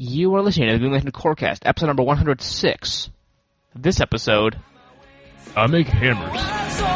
You are listening to the Green Lantern Corecast, episode number 106. This episode, I make hammers.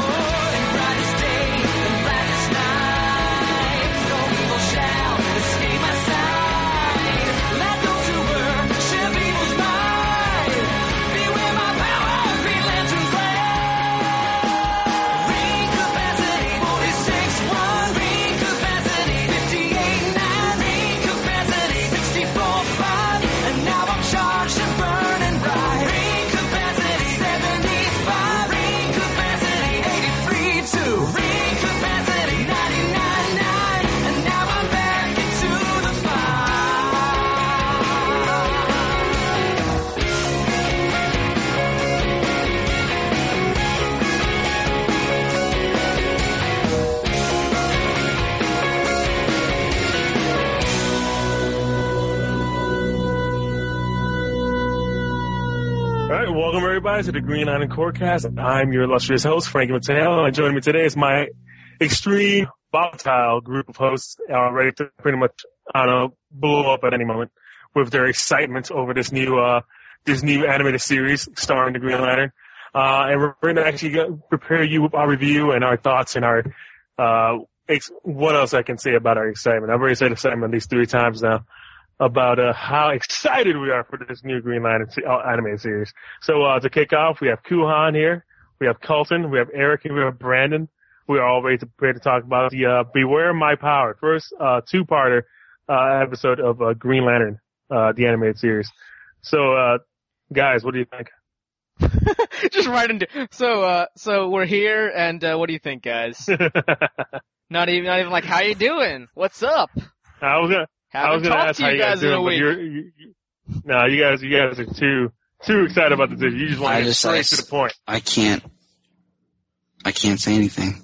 Welcome everybody to the Green Lantern Corecast. I'm your illustrious host, Frankie Mateo, and joining me today is my extreme volatile group of hosts, ready to pretty much, blow up at any moment with their excitement over this new animated series starring the Green Lantern. And we're going to actually prepare you with our review and our thoughts and our, what else I can say about our excitement. I've already said excitement at least 3 times now. About how excited we are for this new Green Lantern animated series. So to kick off, we have Kuhan here, we have Colton, we have Eric, and we have Brandon. We are all ready to prepare to talk about the Beware My Power, first 2-parter episode of Green Lantern, the animated series. So guys, what do you think? Just right into so we're here, and what do you think, guys? not even like, how you doing? What's up? I was gonna ask how you guys doing, but you guys are too excited about this. You just want to get straight to the point. I can't say anything.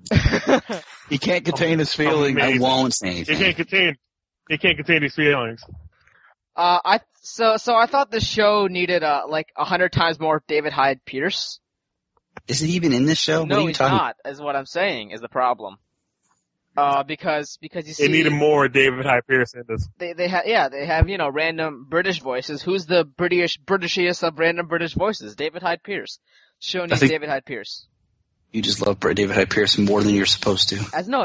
He can't contain his feelings. I won't say anything. He can't contain his feelings. So I thought the show needed 100 times more David Hyde Pierce. Is it even in this show? No, he's not. Is what I'm saying is the problem. Because you see, it needed more David Hyde Pierce in this. They have random British voices. Who's the Britishest of random British voices? David Hyde Pierce. Show needs David Hyde Pierce. You just love David Hyde Pierce more than you're supposed to.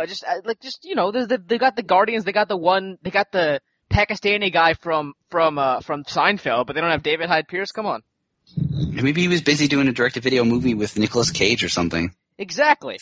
They got the Guardians. They got the Pakistani guy from Seinfeld, but they don't have David Hyde Pierce. Come on. Maybe he was busy doing a direct-to-video movie with Nicolas Cage or something. Exactly.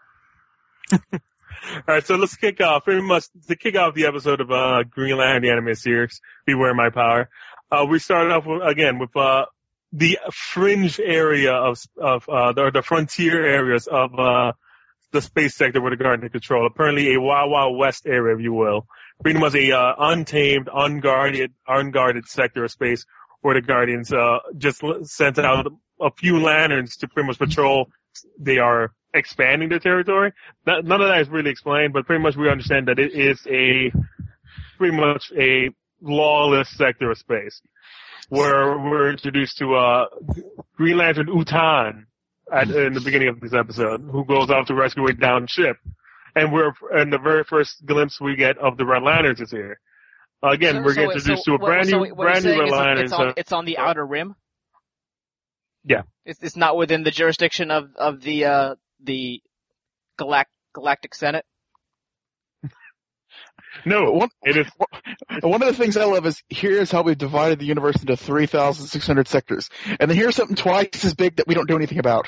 All right, so let's kick off. Pretty much to kick off the episode of Green Lantern, the animated series, Beware My Power. We started off with the fringe area of the frontier areas of the space sector where the Guardians control. Apparently, a Wild Wild West area, if you will. Pretty much a untamed, unguarded sector of space where the Guardians just sent out a few lanterns to pretty much patrol. They are expanding their territory. None of that is really explained, but pretty much we understand that it is pretty much a lawless sector of space where we're introduced to Green Lantern Utan in the beginning of this episode, who goes off to rescue a downed ship. And the very first glimpse we get of the Red Lanterns is here. Again, we're getting introduced to a brand new Red Lantern. It's on the Outer Rim? Yeah. It's not within the jurisdiction of the Galactic Senate? No, it is. One of the things I love is here's how we've divided the universe into 3,600 sectors. And then here's something twice as big that we don't do anything about.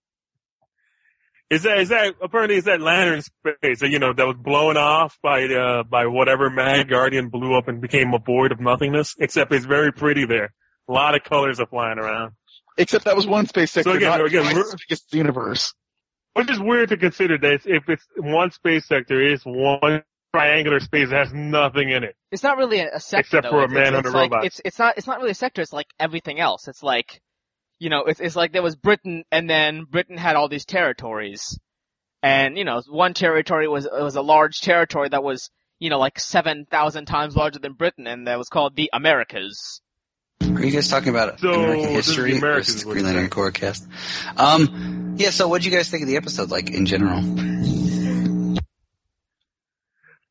Apparently is that Lantern space, that was blown off by whatever Mad Guardian blew up and became a void of nothingness, except it's very pretty there. A lot of colors are flying around. Except that was one space sector, so not as big as the universe. Which is weird to consider that if it's one space sector, it's one triangular space that has nothing in it. It's not really a sector, except for a man on a robot. It's not really a sector. It's like everything else. It's like, it's like there was Britain, and then Britain had all these territories, and one territory was a large territory that was 7,000 times larger than Britain, and that was called the Americas. Are you guys talking about American history versus Green Lantern Corecast? Yeah, so what did you guys think of the episode, in general?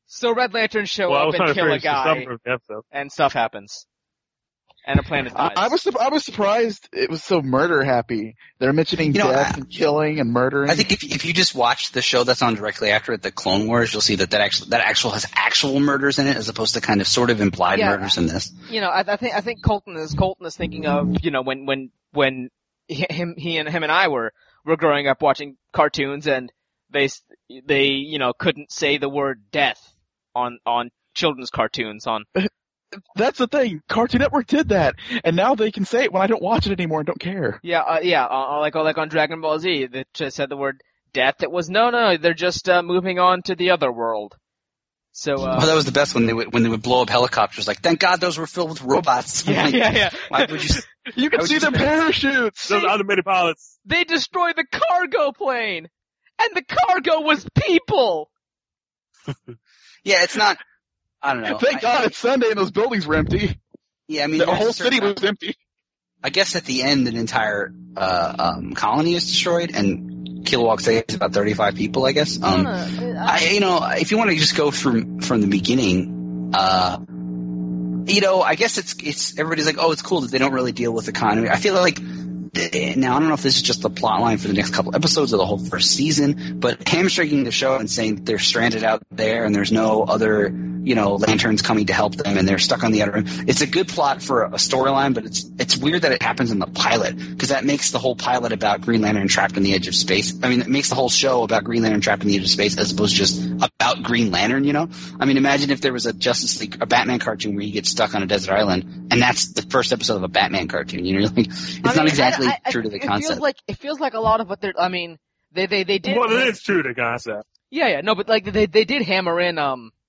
So Red Lanterns show up and kill a guy, and stuff happens. And a planet dies. I was surprised it was so murder happy. They're mentioning death and killing and murdering. I think if you just watch the show that's on directly after it, the Clone Wars, you'll see that actual has actual murders in it as opposed to kind of sort of implied murders in this. I think Colton is thinking of, when he and I were growing up watching cartoons and they couldn't say the word death on children's cartoons on. That's the thing. Cartoon Network did that, and now they can say it when I don't watch it anymore and don't care. Like on Dragon Ball Z, that just said the word death. It was no, they're just moving on to the other world. So, that was the best when they would blow up helicopters. Like, thank God those were filled with robots. Yeah. Why would you? You can see the parachutes. Those automated pilots. They destroyed the cargo plane, and the cargo was people. Yeah, it's not. I don't know. Thank God it's Sunday and those buildings were empty. Yeah, I mean, the whole city was empty. I guess at the end, an entire colony is destroyed, and Kilowog saves about 35 people. I guess. If you want to just go from the beginning, I guess it's everybody's like, oh, it's cool that they don't really deal with economy. I feel like. Now, I don't know if this is just the plot line for the next couple episodes or the whole first season, but hamstringing the show and saying they're stranded out there and there's no other, lanterns coming to help them and they're stuck on the outer rim. It's a good plot for a storyline, but it's weird that it happens in the pilot because that makes the whole pilot about Green Lantern trapped on the edge of space. I mean, it makes the whole show about Green Lantern trapped on the edge of space as opposed to just about Green Lantern, I mean, imagine if there was a Batman cartoon where he gets stuck on a desert island and that's the first episode of a Batman cartoon, it's not exactly true to the concept. It feels like a lot of what they're. I mean, they did. Well, it is true to the concept. Yeah, no, but they did hammer in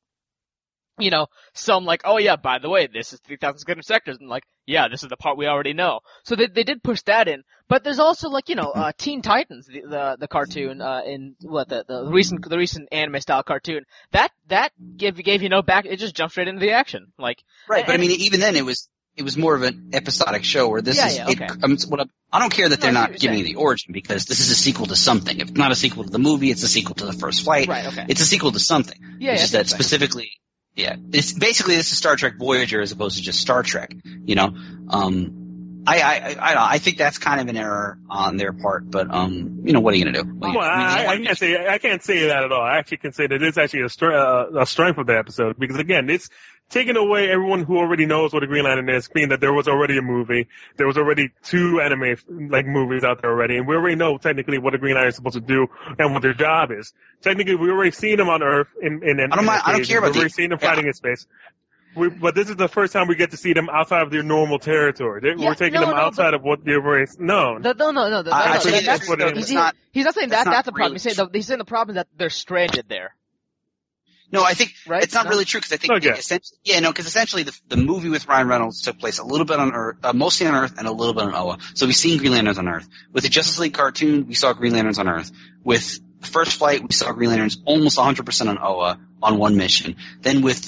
some like, oh yeah, by the way, this is 3,000 square sectors, and like, yeah, this is the part we already know. So they did push that in, but there's also like Teen Titans, the cartoon in the recent anime style cartoon that gave you no back. It just jumped straight into the action, like right. But I mean, even then it was more of an episodic show where this is. Okay. I don't care that they're not giving you the origin because this is a sequel to something. If it's not a sequel to the movie, it's a sequel to the First Flight. Right. Okay. It's a sequel to something. Yeah. It's just that specifically. Yeah. It's basically this is Star Trek Voyager as opposed to just Star Trek. I think that's kind of an error on their part, but what are you gonna do? I can't say that at all. I actually can say that it's actually a strength of the episode because again, it's taking away everyone who already knows what a Green Lantern is, meaning that there was already a movie, there was already 2 anime movies out there already, and we already know technically what a Green Lantern is supposed to do and what their job is. Technically, we already seen them on Earth I don't care about we've already seen them fighting in space. But this is the first time we get to see them outside of their normal territory. We're taking them outside of what they've already known. No. He's not saying that's the problem. He's saying the problem is that they're stranded there. No, I think it's not really true because I think essentially the movie with Ryan Reynolds took place a little bit on Earth, mostly on Earth and a little bit on Oa. So we've seen Green Lanterns on Earth. With the Justice League cartoon, we saw Green Lanterns on Earth. With First Flight, we saw Green Lanterns almost 100% on Oa on one mission. Then with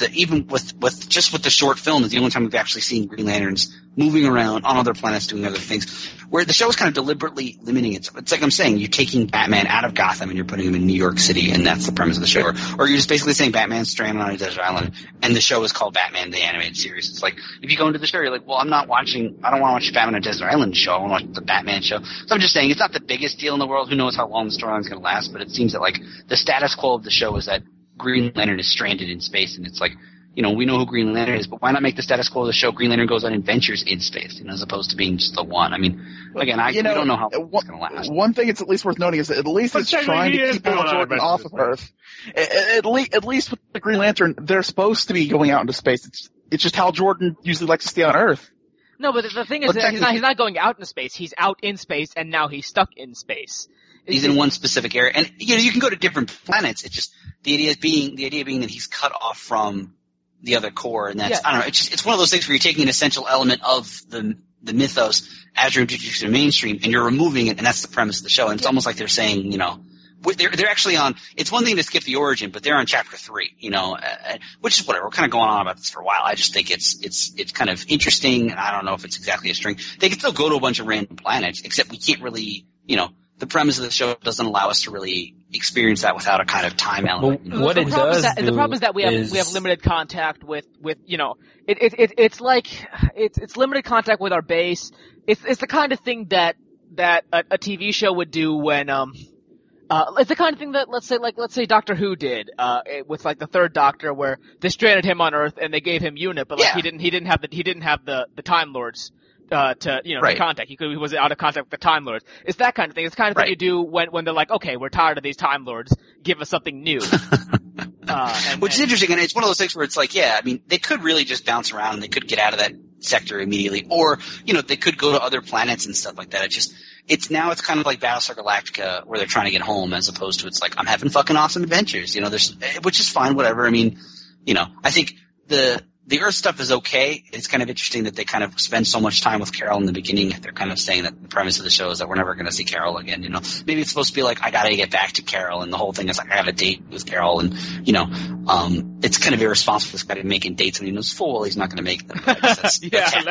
the short film is the only time we've actually seen Green Lanterns moving around on other planets doing other things. Where the show is kind of deliberately limiting it. It's like I'm saying, you're taking Batman out of Gotham and you're putting him in New York City, and that's the premise of the show. Or you're just basically saying Batman's stranded on a desert island, and the show is called Batman the Animated Series. It's like, if you go into the show, you're like, well, I don't want to watch Batman on a Desert Island show, I want to watch the Batman show. So I'm just saying, it's not the biggest deal in the world, who knows how long the storyline's going to last, but it seems that, like, the status quo of the show is that Green Lantern is stranded in space, and it's like, we know who Green Lantern is, but why not make the status quo of the show Green Lantern goes on adventures in space, as opposed to being just the one? I mean, again, we don't know how long it's going to last. One thing it's at least worth noting is that at least it's trying to keep Hal Jordan off of Earth. At least with the Green Lantern, they're supposed to be going out into space. It's just Hal Jordan usually likes to stay on Earth. No, but the thing is that he's not going out into space. He's out in space, and now he's stuck in space. He's in one specific area, and you can go to different planets. It's just the idea being that he's cut off from the other core, and that's I don't know. It's one of those things where you're taking an essential element of the mythos as you're introducing to the mainstream, and you're removing it, and that's the premise of the show. And it's almost like they're saying, they're actually on. It's one thing to skip the origin, but they're on chapter 3, which is whatever. We're kind of going on about this for a while. I just think it's kind of interesting. I don't know if it's exactly a string. They can still go to a bunch of random planets, except we can't really, the premise of the show doesn't allow us to really experience that without a kind of time element. Well, what it does the problem is that we have limited contact with it's limited contact with our base. It's the kind of thing that a TV show would do when it's the kind of thing that let's say Doctor Who did with like the Third Doctor, where they stranded him on Earth and they gave him UNIT, but like he didn't have the Time Lords to contact. He was out of contact with the Time Lords. It's that kind of thing. It's the kind of thing you do when they're like, okay, we're tired of these Time Lords. Give us something new. Which is interesting, and it's one of those things where it's like, I mean, they could really just bounce around and they could get out of that sector immediately, or they could go to other planets and stuff like that. It's kind of like Battlestar Galactica, where they're trying to get home, as opposed to it's like, I'm having fucking awesome adventures. Which is fine, whatever. I mean, I think the Earth stuff is okay. It's kind of interesting that they kind of spend so much time with Carol in the beginning. They're kind of saying that the premise of the show is that we're never going to see Carol again. Maybe it's supposed to be like, I got to get back to Carol, and the whole thing is like, I have a date with Carol, and it's kind of irresponsible for this guy to be making dates when he knows full well he's not going to make them. That's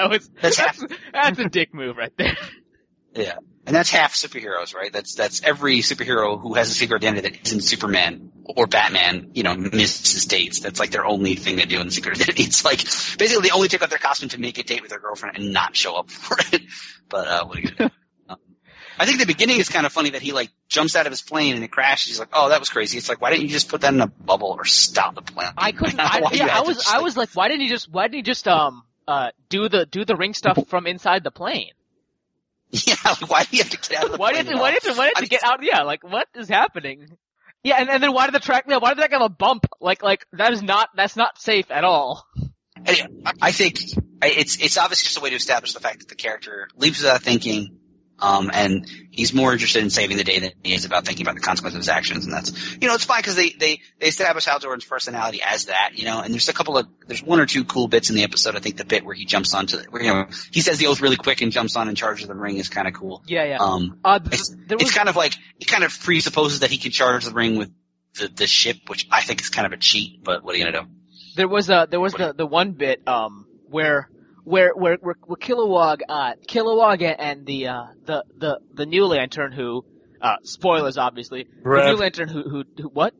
a dick move right there. Yeah. And that's half superheroes, right? That's every superhero who has a secret identity that isn't Superman or Batman, misses dates. That's like their only thing they do in the secret identity. It's like, basically they only take out their costume to make a date with their girlfriend and not show up for it. But, what are you gonna do? I think the beginning is kind of funny that he like jumps out of his plane and it crashes. He's like, oh, that was crazy. It's like, why didn't you just put that in a bubble or stop the plane? I couldn't, I was like, why didn't he just do the ring stuff from inside the plane? Yeah, like, why do you have to get out of the plane? Why did you get out? Yeah, like, what is happening? Yeah, and then why did the track have a bump? Like, that's not safe at all. Anyway, I think it's obviously just a way to establish the fact that the character leaves without thinking, and he's more interested in saving the day than he is about thinking about the consequences of his actions, and that's, it's fine because they establish Hal Jordan's personality as that, and there's one or two cool bits in the episode. I think the bit where he jumps onto, he says the oath really quick and jumps on in charge of the ring is kind of cool. Yeah. It's kind of like, it kind of presupposes that he can charge the ring with the ship, which I think is kind of a cheat, but what are you gonna do? There was the one bit, where Kilowog and the New Lantern who, spoilers obviously, Rev. the New Lantern who what?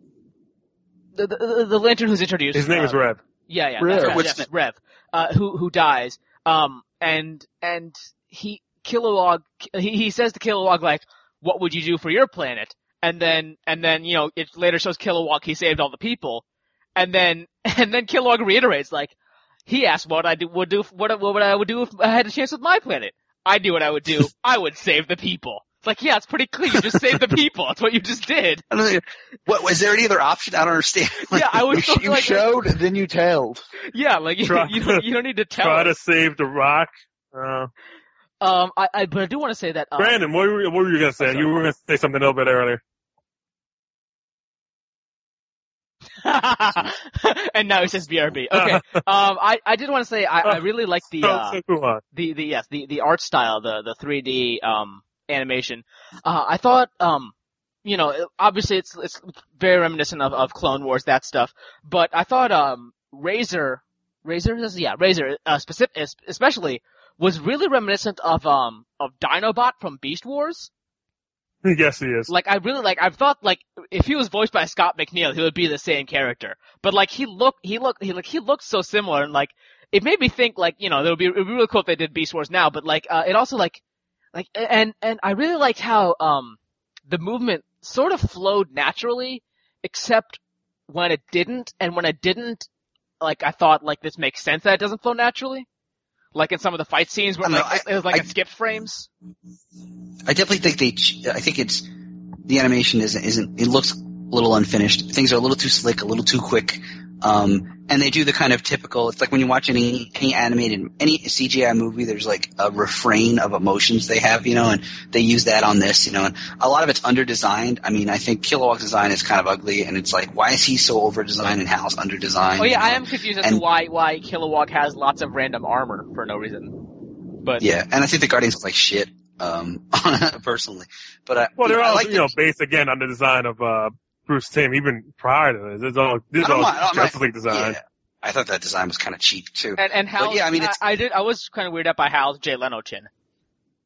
The Lantern who's introduced. His name is Rev. Yeah, Rev. Yes, Rev. Who dies. And Kilowog, he says to Kilowog like, what would you do for your planet? And then, it later shows Kilowog, he saved all the people. And then Kilowog reiterates like, he asked what I would do if I had a chance with my planet. I knew what I would do. I would save the people. It's like, yeah, it's pretty clear. You just saved the people. That's what you just did. What was there any other option? I don't understand. Like, yeah, I was. You showed, then you told. Yeah, like you don't need to tell. Try to save the Rock. But I do want to say that. Brandon, what were you gonna say? You were gonna say something a little bit earlier. And now he says BRB. Okay. I did want to say I really like the art style, the 3D animation. I thought obviously it's very reminiscent of Clone Wars, that stuff. But I thought Razor especially was really reminiscent of Dinobot from Beast Wars. Yes, he is. Like, I thought, like, if he was voiced by Scott McNeil, he would be the same character. But, like, he looked so similar, and, like, it made me think, like, it would be really cool if they did Beast Wars now, but, like, it also, and I really liked how, the movement sort of flowed naturally, except when it didn't, and when it didn't, like, I thought, like, this makes sense that it doesn't flow naturally. Like in some of the fight scenes where it was like it skipped frames. I definitely think I think it's, the animation isn't, it looks a little unfinished. Things are a little too slick, a little too quick. And they do the kind of typical, it's like when you watch any CGI movie, there's like a refrain of emotions they have, and they use that on this, and a lot of it's under-designed. I mean, I think Kilowog's design is kind of ugly, and it's like, why is he so over-designed and Hal's under-designed? Oh yeah, I am confused as to why Kilowog has lots of random armor for no reason. But yeah, and I think the Guardians look like shit, personally. But they're all, based again on the design of, Bruce Timm, even prior to this, this is all Justice League design. Yeah. I thought that design was kind of cheap too. And Hal, I was kind of weirded out by Hal's Jay Leno chin.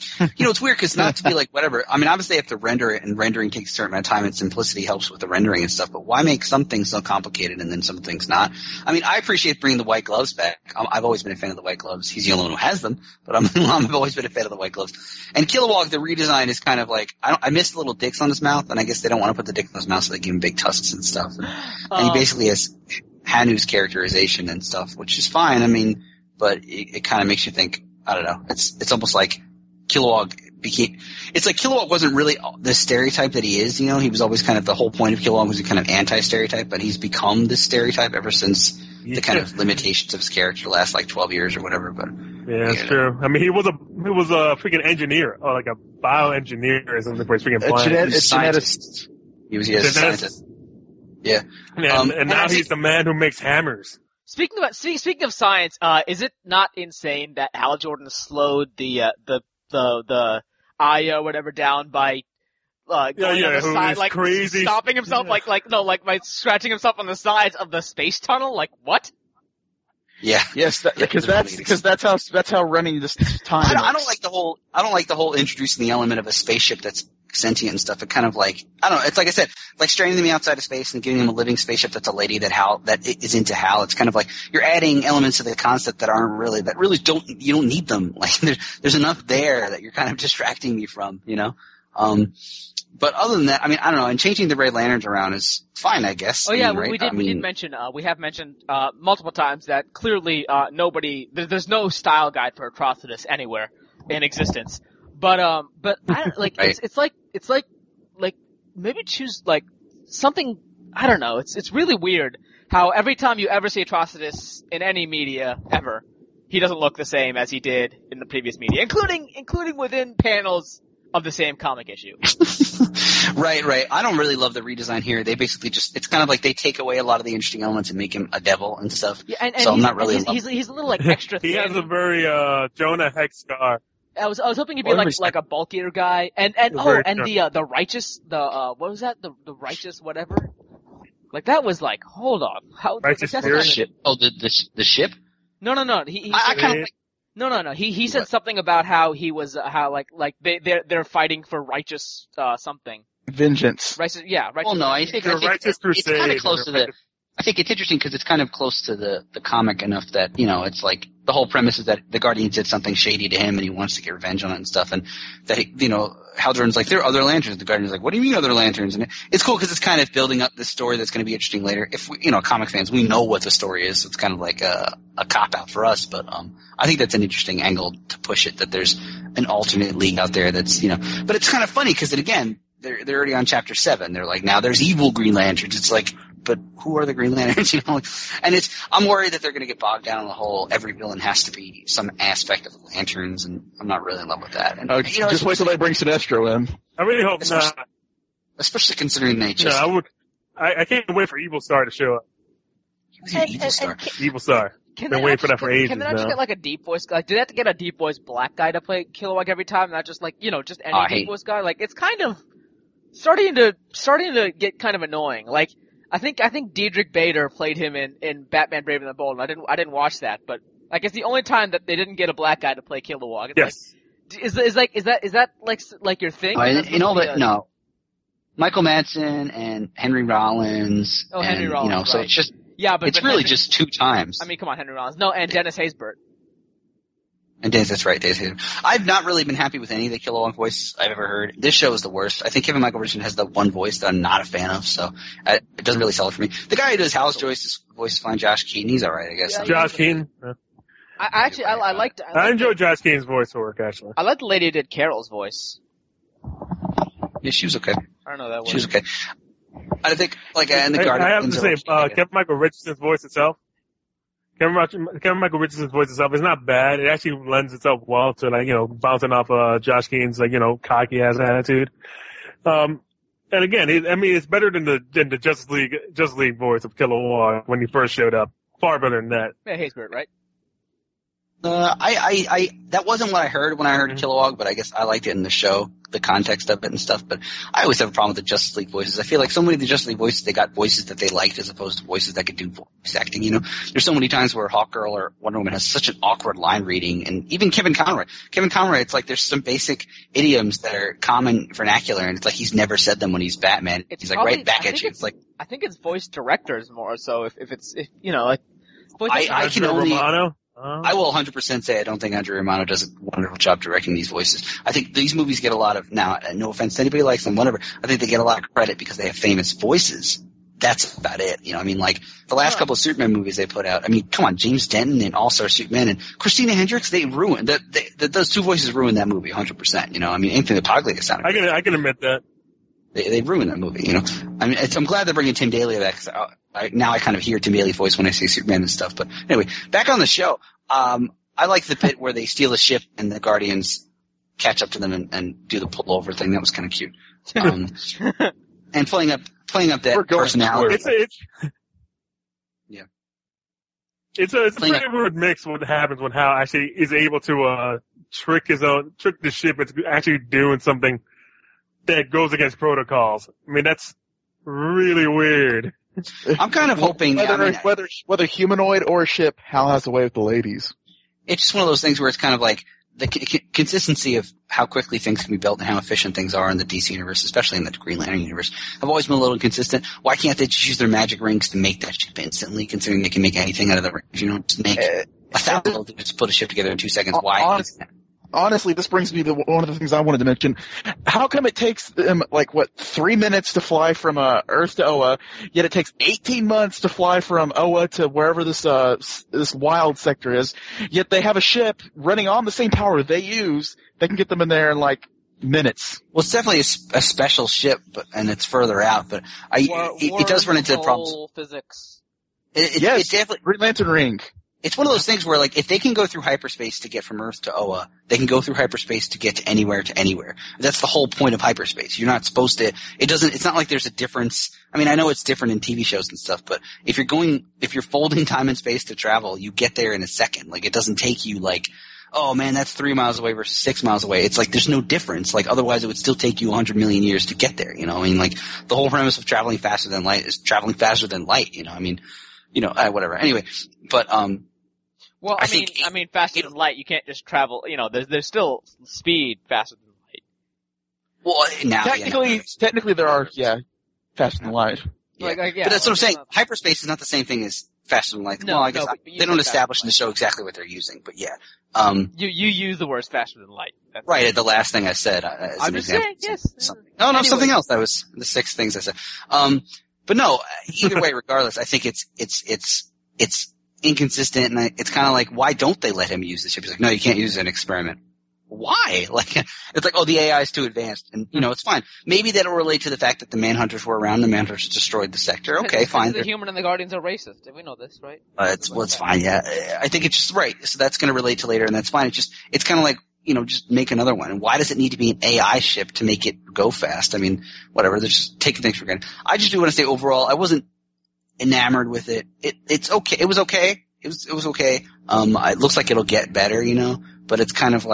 It's weird because not to be like whatever. I mean, obviously they have to render it, and rendering takes a certain amount of time, and simplicity helps with the rendering and stuff. But why make some things so complicated and then some things not? I mean, I appreciate bringing the white gloves back. I've always been a fan of the white gloves. He's the only one who has them, but I've always been a fan of the white gloves. And Kilowog, the redesign is kind of like I missed the little dicks on his mouth, and I guess they don't want to put the dick on his mouth, so they give him big tusks and stuff. And he basically has Hanu's characterization and stuff, which is fine. I mean, but it kind of makes you think. I don't know. It's almost like Kilowog it's like Kilowog wasn't really the stereotype that he is, he was always kind of the whole point of Kilowog was a kind of anti-stereotype, but he's become this stereotype ever since the kind of limitations of his character last like 12 years or whatever, but. Yeah, that's true. I mean, he was a freaking engineer, or like a bioengineer or something for his freaking planet. It's geneticist. He was a scientist. Yeah. And now he's the man who makes hammers. Speaking of science, is it not insane that Hal Jordan slowed the Aya or whatever down by going on the side, like crazy. Stopping himself, like by scratching himself on the sides of the space tunnel? Like what? Yeah. Yes, because that's how running this time. I don't like the whole introducing the element of a spaceship that's sentient and stuff. It kind of like, I don't know, it's like I said, like stranding them outside of space and giving them a living spaceship that's a lady that is into Hal. It's kind of like you're adding elements to the concept that you don't need them. Like there's enough there that you're kind of distracting me from, But other than that, I mean, I don't know, and changing the Red Lanterns around is fine, I guess. Oh yeah, right? we did mention, we have mentioned, multiple times that clearly, there's no style guide for Atrocitus anywhere in existence. But I don't, like, right. it's like maybe choose like something, I don't know, it's really weird how every time you ever see Atrocitus in any media ever, he doesn't look the same as he did in the previous media, including within panels of the same comic issue. Right. I don't really love the redesign here. They basically it's kind of like they take away a lot of the interesting elements and make him a devil and stuff. Yeah, and so I'm not really he's a little like extra thin. He has a very, Jonah Hex scar. I was hoping he'd be like a bulkier guy, and the righteous, what was that? The righteous whatever? Like that was like, hold on. How, righteous like, the ship? Oh, the ship? No. He said something about how he was, how like they're fighting for righteous, something. Vengeance. Righteous, yeah. Righteous. Well, no, I think it's kind of close to the, I think it's interesting because it's kind of close to the comic enough that, it's like, the whole premise is that the Guardians did something shady to him and he wants to get revenge on it and stuff, and that Hal Jordan's like, there are other lanterns. The Guardian's like, what do you mean other lanterns? And it's cool because it's kind of building up this story that's going to be interesting later. If we, comic fans, we know what the story is, so it's kind of like a cop-out for us, but I think that's an interesting angle to push it, that there's an alternate league out there that's, but it's kind of funny because then again, they're already on chapter 7. They're like, now there's evil Green Lanterns. It's like, but who are the Green Lanterns? And I'm worried that they're going to get bogged down in the whole every villain has to be some aspect of the Lanterns, and I'm not really in love with that. And, just wait till they bring Sinestro in. I really hope not. Especially considering they just. No, I can't wait for Evil Star to show up. Evil Star. Evil Star. Been waiting for that for ages now. Can they not just get like a deep voice guy? Do they have to get a deep voice black guy to play Kilowog every time, not just like, just any deep voice guy? Like, it's kind of starting to get kind of annoying. Like, I think Diedrich Bader played him in Batman Brave and the Bold. I didn't watch that, but like it's the only time that they didn't get a black guy to play Kilowog. It's yes. Like, is that like your thing? No. Michael Madsen and Henry Rollins. Oh, Henry Rollins. Right. So it's just but it's really just 2 times. I mean, come on, Henry Rollins. No, and Dennis Haysbert. And that's right, Dennis Haysbert. I've not really been happy with any of the Kilowog voices I've ever heard. This show is the worst. I think Kevin Michael Richardson has the one voice that I'm not a fan of, so it doesn't really sell it for me. The guy who does Hal Joyce's voice is fine, Josh Keaton. He's alright, I guess. Yeah, Josh Keaton. Yeah. I enjoyed Josh Keaton's voice work, actually. I like the lady who did Carol's voice. Yeah, she was okay. I don't know that one. She was okay. I think, in the Guardians. I have to say, Kevin Michael Richardson's voice itself. Kevin Michael Richardson's voice itself is not bad. It actually lends itself well to bouncing off Josh Keaton's cocky ass attitude. And again, it's better than the Justice League voice of Kilowog when he first showed up. Far better than that. Yeah, Haysbert, right? That wasn't what I heard when I heard Kilowog, but I guess I liked it in the show, the context of it and stuff. But I always have a problem with the Justice League voices. I feel like so many of the Justice League voices, they got voices that they liked as opposed to voices that could do voice acting, you know? There's so many times where Hawkgirl or Wonder Woman has such an awkward line reading, and even Kevin Conroy, it's like there's some basic idioms that are common vernacular, and it's like he's never said them when he's Batman. He's like right back at you. It's like, I think it's voice directors more so if you know, like, I can only, I will 100% say I don't think Andrew Romano does a wonderful job directing these voices. I think these movies get a lot of, now, no offense to anybody who likes them, whatever, I think they get a lot of credit because they have famous voices. That's about it. You know, I mean, like, the last couple of Superman movies they put out, I mean, come on, James Denton and All-Star Superman and Christina Hendricks, they ruined, those two voices ruined that movie 100%, you know, I mean, Anthony Paglia sounded I can admit that. They ruined that movie, you know. I mean, I'm glad they're bringing Tim Daly back, because now I kind of hear Tim Daly's voice when I say Superman and stuff. But anyway, back on the show, I like the bit where they steal a ship and the Guardians catch up to them and do the pullover thing. That was kind of cute. And playing up that personality. It's a pretty good mix what happens when Hal actually is able to trick the ship into actually doing something that goes against protocols. I mean, that's really weird. I'm kind of hoping whether humanoid or ship, Hal has a way with the ladies. It's just one of those things where it's kind of like the consistency of how quickly things can be built and how efficient things are in the DC universe, especially in the Green Lantern universe, have always been a little inconsistent. Why can't they just use their magic rings to make that ship instantly, considering they can make anything out of the rings? You know, just make 1,000, just put a ship together in 2 seconds. Why? Honestly, this brings me to one of the things I wanted to mention. How come it takes them, 3 minutes to fly from Earth to Oa, yet it takes 18 months to fly from Oa to wherever this wild sector is, yet they have a ship running on the same power they use, they can get them in there in, minutes. Well, it's definitely a special ship, and it's further out, but it does run into problems. Physics. It's definitely Green Lantern ring. It's one of those things where, if they can go through hyperspace to get from Earth to Oa, they can go through hyperspace to get to anywhere. That's the whole point of hyperspace. You're not supposed to, it's not like there's a difference. I mean, I know it's different in TV shows and stuff, but if you're folding time and space to travel, you get there in a second. It doesn't take you oh man, that's 3 miles away versus 6 miles away. It's there's no difference. Otherwise it would still take you 100 million years to get there, you know? I mean, the whole premise of traveling faster than light is traveling faster than light, you know? I mean, whatever. Anyway, but, well, I mean, faster than light, you can't just travel, there's still speed faster than light. Well, now, technically there are, faster than light. Yeah. But that's what I'm saying. Hyperspace is not the same thing as faster than light. Well, I guess they don't establish in the show exactly what they're using, but yeah. You use the words faster than light. That's right, the last thing I said, as I'm an just example. saying, yes. Anyway. Something else. That was the 6 things I said. But no, either way, regardless, I think it's inconsistent, and it's kind of why don't they let him use the ship? He's no, you can't use it in an experiment. Why? It's the AI is too advanced, and it's fine. Maybe that'll relate to the fact that the Manhunters were around, the Manhunters destroyed the sector. Okay, fine. The Human and the Guardians are racist. We know this, right? It's fine, yeah. I think it's just right. So that's going to relate to later, and that's fine. It's kind of just make another one. And why does it need to be an AI ship to make it go fast? I mean, whatever. They're just taking things for granted. I just do want to say overall, I wasn't enamored with it. It's okay. It was okay. It was okay. It looks like it'll get better, but it's kind of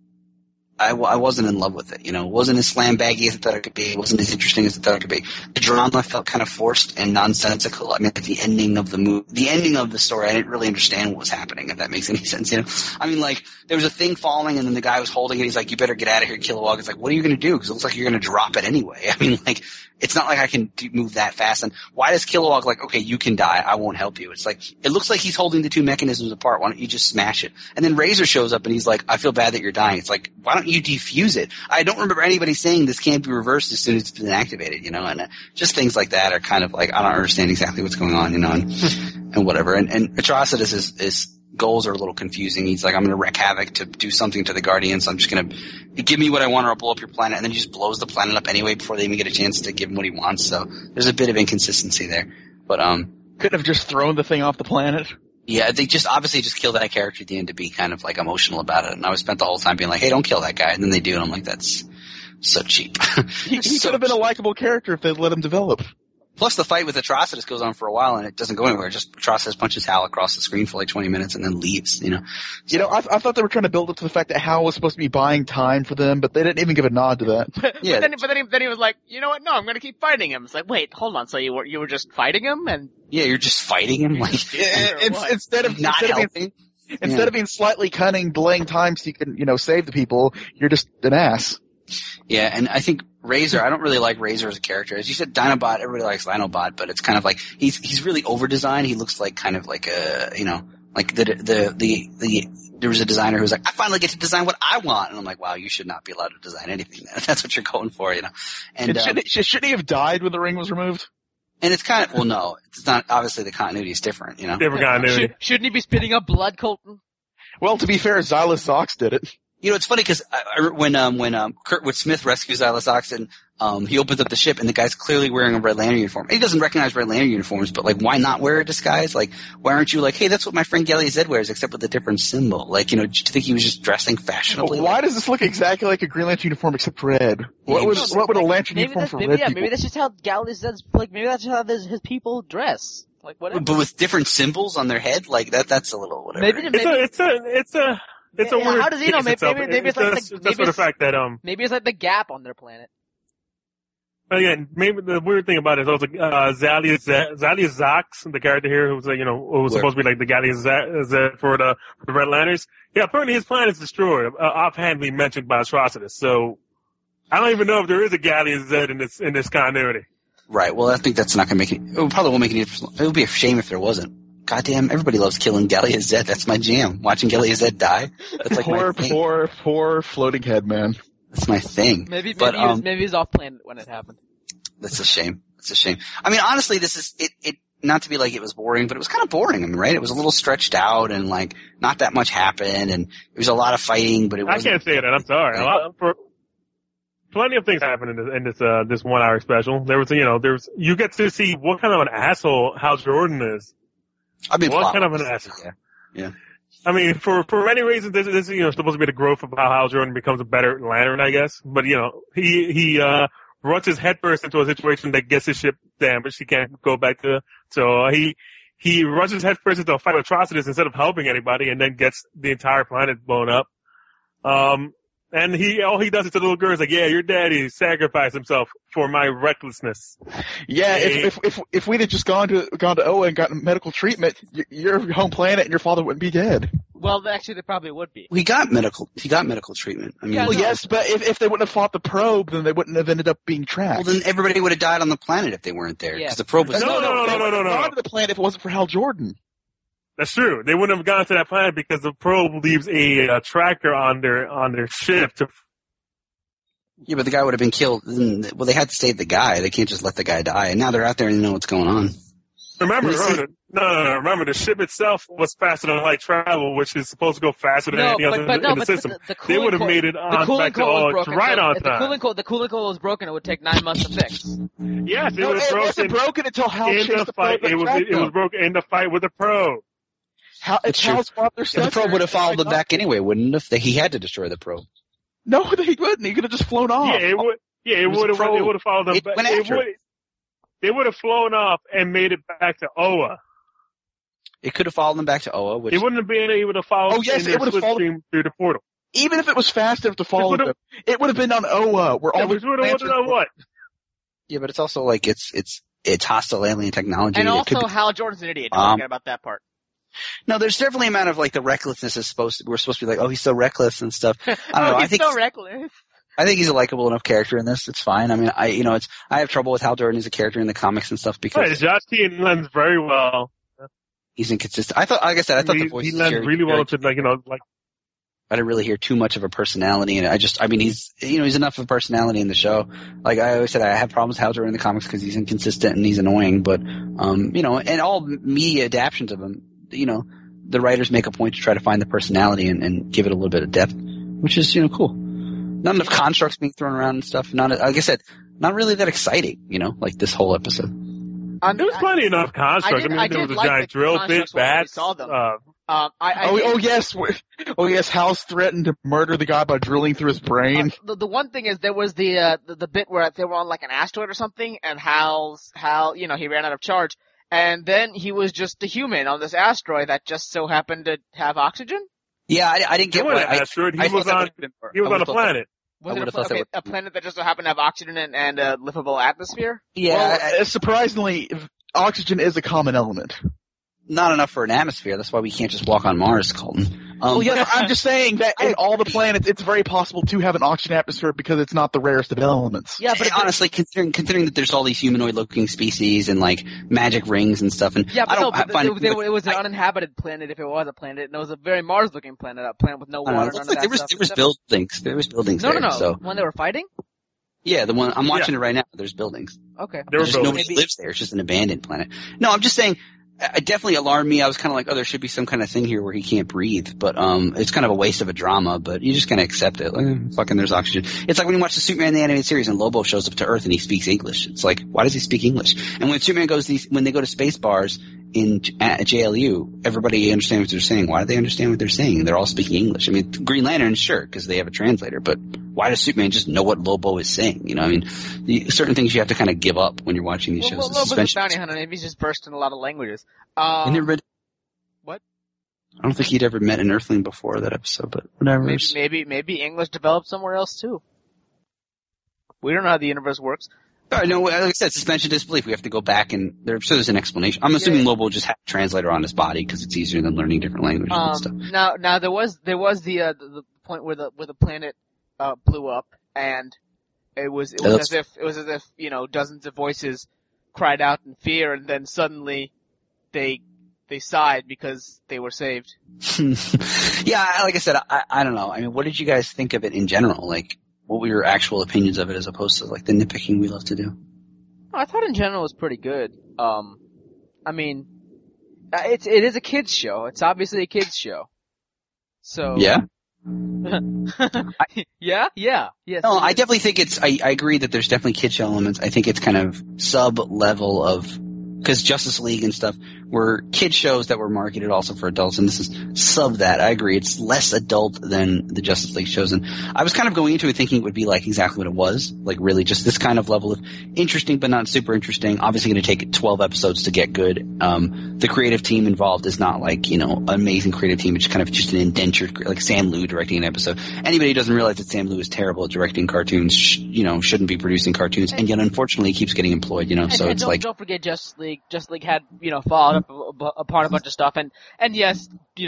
I wasn't in love with it, It wasn't as slam baggy as I thought it could be. It wasn't as interesting as I thought it could be. The drama felt kind of forced and nonsensical. I mean, the ending of the ending of the story, I didn't really understand what was happening, if that makes any sense, I mean, there was a thing falling and then the guy was holding it. He's you better get out of here, Kilowog. It's what are you going to do? Because it looks like you're going to drop it anyway. I mean, it's not like I can move that fast. And why does Kilowog okay, you can die. I won't help you. It's it looks like he's holding the two mechanisms apart. Why don't you just smash it? And then Razor shows up and he's I feel bad that you're dying. It's why don't you defuse it? I don't remember anybody saying this can't be reversed as soon as it's been activated, and just things like that are kind of I don't understand exactly what's going on, and whatever. And Atrocitus is goals are a little confusing. He's I'm going to wreak havoc to do something to the Guardians. I'm just going to give me what I want or I'll blow up your planet. And then he just blows the planet up anyway before they even get a chance to give him what he wants. So there's a bit of inconsistency there. But couldn't have just thrown the thing off the planet. Yeah, they obviously killed that character at the end to be kind of emotional about it. And I spent the whole time being hey, don't kill that guy. And then they do, and I'm that's so cheap. He could have been a likable character if they'd let him develop. Plus, the fight with Atrocitus goes on for a while, and it doesn't go anywhere. Just Atrocitus punches Hal across the screen for like 20 minutes and then leaves, I thought they were trying to build up to the fact that Hal was supposed to be buying time for them, but they didn't even give a nod to that. But then he was like, you know what? No, I'm going to keep fighting him. It's like, wait, hold on. So you were just fighting him? And yeah, you're just fighting him? Instead of being slightly cunning, delaying time so you can, save the people, you're just an ass. Yeah, and I think Razor, I don't really like Razor as a character. As you said, Dinobot, everybody likes Dinobot, but it's kind of like, he's really over-designed. He looks like kind of like a, like there was a designer who was like, I finally get to design what I want. And I'm like, wow, you should not be allowed to design anything. That's what you're going for, And shouldn't he have died when the ring was removed? And it's kind of, well, no, it's not, obviously the continuity is different, Different continuity. Shouldn't he be spitting up blood, Colton? Well, to be fair, Xylus Zox did it. It's funny because when Kurtwood Smith rescues Xylus Zox and he opens up the ship and the guy's clearly wearing a Red Lantern uniform. He doesn't recognize Red Lantern uniforms, but like, why not wear a disguise? Like, why aren't you like, hey, that's what my friend Galley Zed wears, except with a different symbol? Like, do you think he was just dressing fashionably? Why does this look exactly like a Green Lantern uniform except red? What would a Lantern uniform for red people? Maybe that's just how Galley Zed's, like, maybe that's how his people dress. Like, whatever. But with different symbols on their head? Like, that's a little whatever. It's a weird. How does he know? Maybe it's like just for the fact that maybe it's like the gap on their planet. Again, maybe the weird thing about it is also Xalius Zox, the character here who was who was supposed to be like the Gallius Z for the Red Lanterns. Yeah, apparently his planet is destroyed, offhandedly mentioned by Atrocitus. So I don't even know if there is a Gallius Z in this continuity. Right. Well, I think that's not going to make it probably won't make any difference. It would be a shame if there wasn't. Goddamn, everybody loves killing Gallius Z. That's my jam. Watching Gallius Z die. That's like my thing. Poor floating head, man. That's my thing. Maybe he's off planet when it happened. That's a shame. I mean, honestly, this is it. Not to be like it was boring, but it was kind of boring. I mean, right? It was a little stretched out and like not that much happened, and there was a lot of fighting. But it wasn't. I can't say that. I'm sorry. Plenty of things happened in this 1 hour special. There was you get to see what kind of an asshole Hal Jordan is. I mean, what kind of an asshole? Yeah. I mean, for many reasons, this is supposed to be the growth of how Hal Jordan becomes a better Lantern, I guess. But he runs his headfirst into a situation that gets his ship damaged. He can't go back to. So he rushes headfirst into a fight with Atrocitus instead of helping anybody, and then gets the entire planet blown up. And all he does is to the little girl is like, yeah, your daddy sacrificed himself for my recklessness. Yeah, if we'd have just gone to Oa and gotten medical treatment, your home planet and your father wouldn't be dead. Well, actually, they probably would be. He got medical treatment. I mean, yes, but if they wouldn't have fought the probe, then they wouldn't have ended up being trapped. Well, then everybody would have died on the planet if they weren't there, because the probe was no. Gone to the planet if it wasn't for Hal Jordan. That's true. They wouldn't have gone to that planet because the probe leaves a tracker on their ship to. Yeah, but the guy would have been killed. Well, they had to save the guy. They can't just let the guy die. And now they're out there and they know what's going on. Remember, remember, the ship itself was faster than light travel, which is supposed to go faster than anything else in the system. They would have made it back to right on time. The cooling coil was broken. It would take 9 months to fix. Yes, it wasn't broken until Hal chased the fight. It was broken in the fight with the probe. The probe would have followed them back anyway, wouldn't it? He had to destroy the probe. No, he wouldn't. He could have just flown off. Yeah, it would. Yeah, it would have followed them back. They would have flown off and made it back to Oa. It could have followed them back to Oa. Which... It wouldn't have been able to follow them it would have followed through the portal. Even if it was fast enough to follow them, it would have been on Oa, where all the plants on what? Yeah, but it's also like it's hostile alien technology. And also, Hal Jordan's an idiot. Don't forget about that part. No, there's definitely an amount of like the recklessness is we're supposed to be like, oh, he's so reckless and stuff. I don't know. He's so reckless. I think he's a likable enough character in this. It's fine. I mean, I have trouble with Hal Jordan as a character in the comics and stuff because Josh Keaton lends very well. He's inconsistent. I thought the voice he lends really well to I didn't really hear too much of a personality, and he's enough of a personality in the show. Like I always said, I have problems with Hal Jordan in the comics because he's inconsistent and he's annoying. But and all media adaptions of him, the writers make a point to try to find the personality and give it a little bit of depth, which is cool. Not enough constructs being thrown around and stuff. Not, like I said, not really that exciting. Like this whole episode. There was plenty enough constructs. There was a giant drill bit, bats. Yes, Hal's threatened to murder the guy by drilling through his brain. The one thing is there was the bit where they were on like an asteroid or something, and Hal, he ran out of charge, and then he was just a human on this asteroid that just so happened to have oxygen. Yeah, I didn't get what asteroid. He was on a planet. Was it a planet that just so happened to have oxygen and a livable atmosphere? Yeah. Well, surprisingly, oxygen is a common element. Not enough for an atmosphere. That's why we can't just walk on Mars, Colton. I'm just saying that in all the planets, it's very possible to have an oxygen atmosphere because it's not the rarest of elements. Yeah, but honestly, considering that there's all these humanoid-looking species and like magic rings and stuff, and it was an uninhabited planet. If it was a planet, and it was a very Mars-looking planet, a planet with no water. There was buildings. There was buildings. No. So. When they were fighting. Yeah, the one I'm watching it right now. There's buildings. Okay. Nobody lives there. It's just an abandoned planet. No, I'm just saying. It definitely alarmed me. I was kind of like, there should be some kind of thing here where he can't breathe. But it's kind of a waste of a drama, but you just kind of accept it. Like, fucking there's oxygen. It's like when you watch the Superman the animated series and Lobo shows up to Earth and he speaks English. It's like, why does he speak English? And when Superman when they go to space bars at JLU, everybody understands what they're saying. Why do they understand what they're saying? They're all speaking English. I mean, Green Lantern, sure, because they have a translator, but why does Superman just know what Lobo is saying? You know, I mean, certain things you have to kind of give up when you're watching these shows. Well, Lobo's a bounty hunter. Maybe he's just versed in a lot of languages. What? I don't think he'd ever met an Earthling before that episode, but whatever. Maybe English developed somewhere else too. We don't know how the universe works. No, like I said, suspension of disbelief. We have to go back and there's an explanation. I'm assuming Lobo just had a translator on his body because it's easier than learning different languages and stuff. Now there was the point where the planet blew up, and it was as if dozens of voices cried out in fear, and then suddenly they sighed because they were saved. Yeah, like I said, I don't know. I mean, what did you guys think of it in general? Like, what were your actual opinions of it as opposed to like the nitpicking we love to do? I thought in general it was pretty good. I mean, it is a kids show. It's obviously a kids show. So yeah. Yes. No, I definitely think I agree that there's definitely kids show elements. I think it's kind of sub-level of, because Justice League and stuff were kid shows that were marketed also for adults, and this is sub that. I agree. It's less adult than the Justice League shows, and I was kind of going into it thinking it would be like exactly what it was, like really just this kind of level of interesting but not super interesting. Obviously going to take 12 episodes to get good. The creative team involved is not like, an amazing creative team. It's kind of just an indentured, like Sam Liu directing an episode. Anybody who doesn't realize that Sam Liu is terrible at directing cartoons, shouldn't be producing cartoons, and yet unfortunately he keeps getting employed, so it's like. Don't forget Justice League. Justice League had, followed up upon a bunch of stuff, and yes,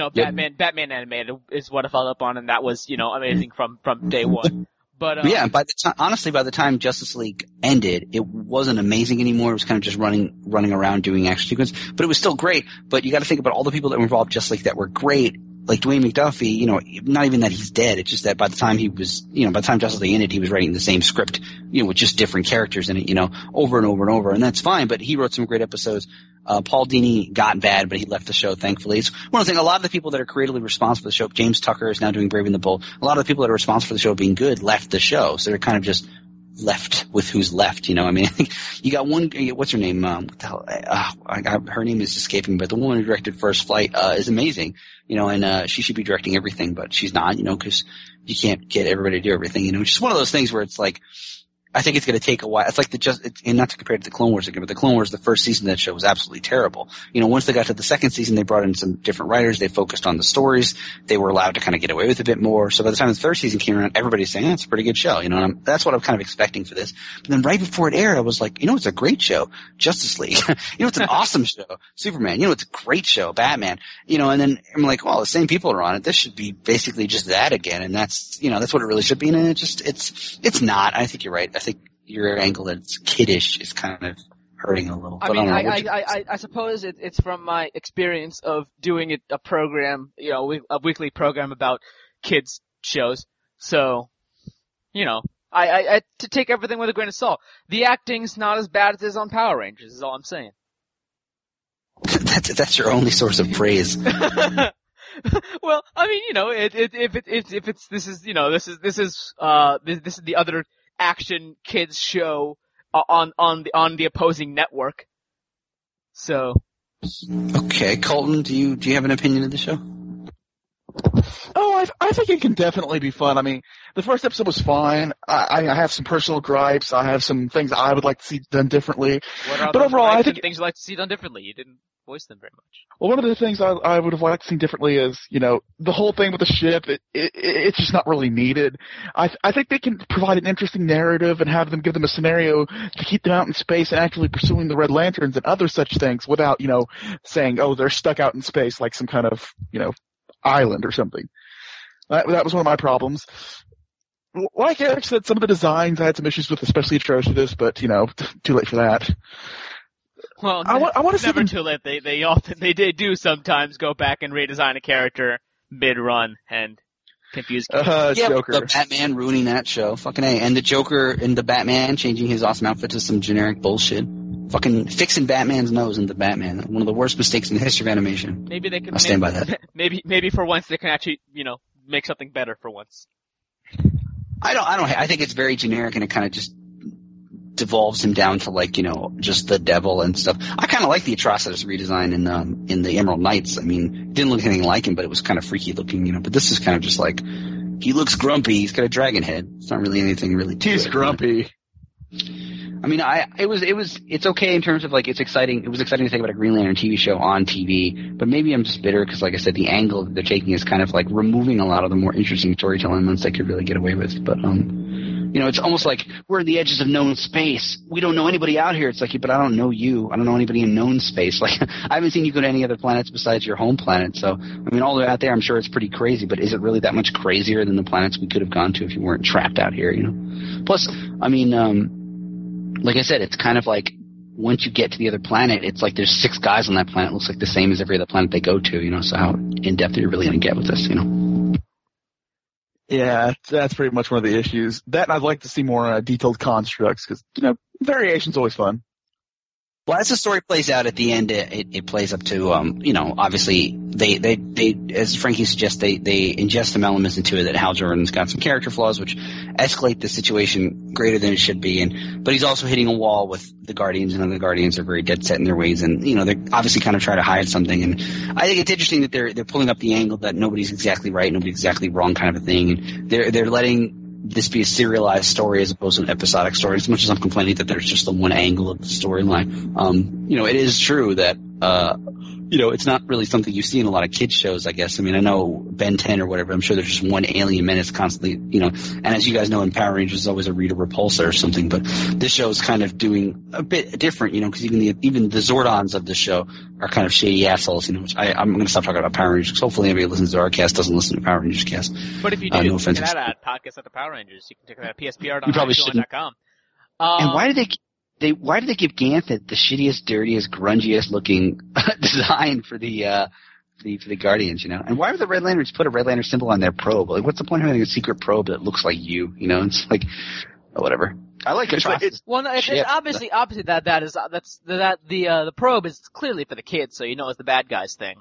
Batman animated is what I followed up on, and that was, amazing from day one. But yeah, by the time Justice League ended, it wasn't amazing anymore. It was kind of just running around doing action sequence, but it was still great. But you got to think about all the people that were involved, just like that were great. Like Dwayne McDuffie, not even that he's dead. It's just that by the time by the time Justice League ended, he was writing the same script, with just different characters in it, over and over and over. And that's fine, but he wrote some great episodes. Paul Dini got bad, but he left the show, thankfully. It's one of the things, a lot of the people that are creatively responsible for the show, James Tucker is now doing Brave and the Bold. A lot of the people that are responsible for the show being good left the show. So they're kind of just left with who's left, I mean, I think you got one, what's her name? What the hell? Her name is escaping, but the woman who directed First Flight, is amazing, and she should be directing everything, but she's not, because you can't get everybody to do everything, It's just one of those things where it's like, I think it's going to take a while. It's like and not to compare it to the Clone Wars again, but the Clone Wars, the first season of that show was absolutely terrible. Once they got to the second season, they brought in some different writers. They focused on the stories. They were allowed to kind of get away with a bit more. So by the time the third season came around, everybody's saying, it's a pretty good show, and that's what I'm kind of expecting for this. But then right before it aired, I was like, it's a great show. Justice League. It's an awesome show. Superman. It's a great show. Batman. And then I'm like, well, the same people are on it. This should be basically just that again. And that's, that's what it really should be. And it's not. I think you're right. I think your angle that it's kiddish is kind of hurting a little. I suppose it's from my experience of doing a program, a weekly program about kids shows. So, I to take everything with a grain of salt. The acting's not as bad as it is on Power Rangers, is all I'm saying. That's your only source of praise. Well, I mean, this is the other action kids show on the opposing network. So okay, Colton, do you have an opinion of the show? Oh, I think it can definitely be fun. I mean, the first episode was fine. I have some personal gripes. I have some things I would like to see done differently. What are but overall, I think things you'd like to see done differently? You didn't voice them very much. Well, one of the things I would have liked to see differently is, the whole thing with the ship. It's just not really needed. I think they can provide an interesting narrative and have them give them a scenario to keep them out in space and actually pursuing the Red Lanterns and other such things without, saying, oh, they're stuck out in space like some kind of, island or something. That was one of my problems. Like Eric said, some of the designs I had some issues with, especially Atrocitus, but, too late for that. Well, I want to never too late. They do sometimes go back and redesign a character mid-run and confuse kids. Joker. The Batman ruining that show. Fucking A. And the Joker and the Batman changing his awesome outfit to some generic bullshit. Fucking fixing Batman's nose into Batman. One of the worst mistakes in the history of animation. Maybe they can. I'll stand by that. Maybe for once they can actually, make something better for once. I think it's very generic and it kind of just devolves him down to just the devil and stuff. I kind of like the Atrocitus redesign in the Emerald Knights. I mean, it didn't look anything like him, but it was kind of freaky looking, but this is kind of just like, he looks grumpy, he's got a dragon head. It's not really anything really to He's grumpy. I mean, it's okay in terms of it's exciting. It was exciting to think about a Green Lantern TV show on TV, but maybe I'm just bitter because, like I said, the angle that they're taking is kind of removing a lot of the more interesting storytelling elements they could really get away with. But, it's almost like we're in the edges of known space. We don't know anybody out here. It's like, but I don't know you. I don't know anybody in known space. I haven't seen you go to any other planets besides your home planet. So, I mean, all the way out there, I'm sure it's pretty crazy, but is it really that much crazier than the planets we could have gone to if you weren't trapped out here, Plus, I mean, like I said, it's kind of like once you get to the other planet, it's like there's 6 guys on that planet. It looks like the same as every other planet they go to, so how in-depth are you really going to get with this, Yeah, that's pretty much one of the issues. That and I'd like to see more detailed constructs because, variation's always fun. Well, as the story plays out at the end, it plays up to, obviously they as Frankie suggests, they ingest some elements into it that Hal Jordan's got some character flaws which escalate the situation greater than it should be, but he's also hitting a wall with the Guardians, and the Guardians are very dead set in their ways, and they're obviously kind of trying to hide something, and I think it's interesting that they're pulling up the angle that nobody's exactly right, nobody's exactly wrong kind of a thing, and they're letting this be a serialized story as opposed to an episodic story, as much as I'm complaining that there's just the one angle of the storyline. It is true that, it's not really something you see in a lot of kids shows, I guess. I mean, I know Ben 10 or whatever, I'm sure there's just one alien menace constantly, and as you guys know in Power Rangers, there's always a Rita Repulsa or something, but this show is kind of doing a bit different, because even the Zordons of the show are kind of shady assholes, which I'm going to stop talking about Power Rangers, because hopefully anybody who listens to our cast doesn't listen to Power Rangers cast. But if you do, no check that out, podcast at the Power Rangers. You can check it out at pspr.com. And why did they give Ganth the shittiest, dirtiest, grungiest looking design for the Guardians, And why would the Red Lanterns put a Red Lantern symbol on their probe? What's the point of having a secret probe that looks like you? It's like, whatever. I like it. It's obviously the probe is clearly for the kids, so it's the bad guys thing.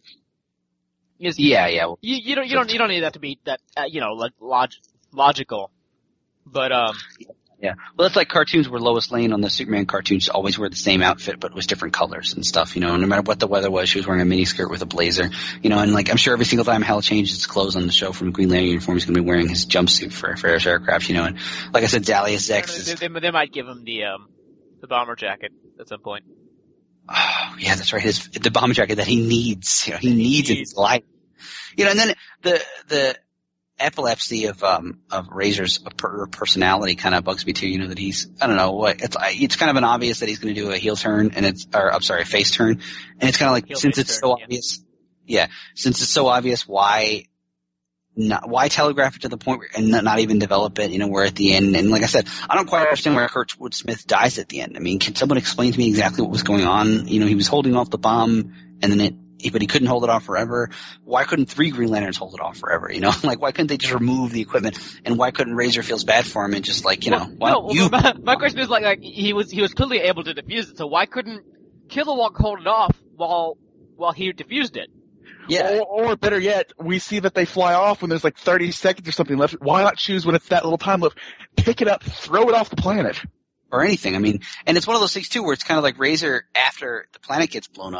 Yeah. Well, you don't need that to be that logical, but Yeah. Well, it's like cartoons where Lois Lane on the Superman cartoons always wear the same outfit, but it was different colors and stuff, no matter what the weather was, she was wearing a miniskirt with a blazer, and I'm sure every single time Hal changes his clothes on the show from Green Lantern uniform, he's going to be wearing his jumpsuit for aircraft, and like I said, Dahlia Zex is... They might give him the bomber jacket at some point. Oh, yeah, that's right. The bomber jacket that he needs, he needs in his life. And then the epilepsy of Razor's personality kind of bugs me too. That he's, I don't know what, it's kind of an obvious that he's going to do a heel turn a face turn. And it's kind of like, since it's so obvious, since it's so obvious, why telegraph it to the point where, and not even develop it, where at the end, and like I said, I don't quite understand where Kurtwood Smith dies at the end. I mean, can someone explain to me exactly what was going on? He was holding off the bomb and then but he couldn't hold it off forever. Why couldn't 3 Green Lanterns hold it off forever? Why couldn't they just remove the equipment? And why couldn't Razor feels bad for him and just my question is he was clearly able to defuse it, so why couldn't Kilowog hold it off while he defused it? Yeah. Or better yet, we see that they fly off when there's 30 seconds or something left. Why not choose when it's that little time left, pick it up, throw it off the planet? Or anything. I mean, and it's one of those things too where it's kind of like Razor, after the planet gets blown up,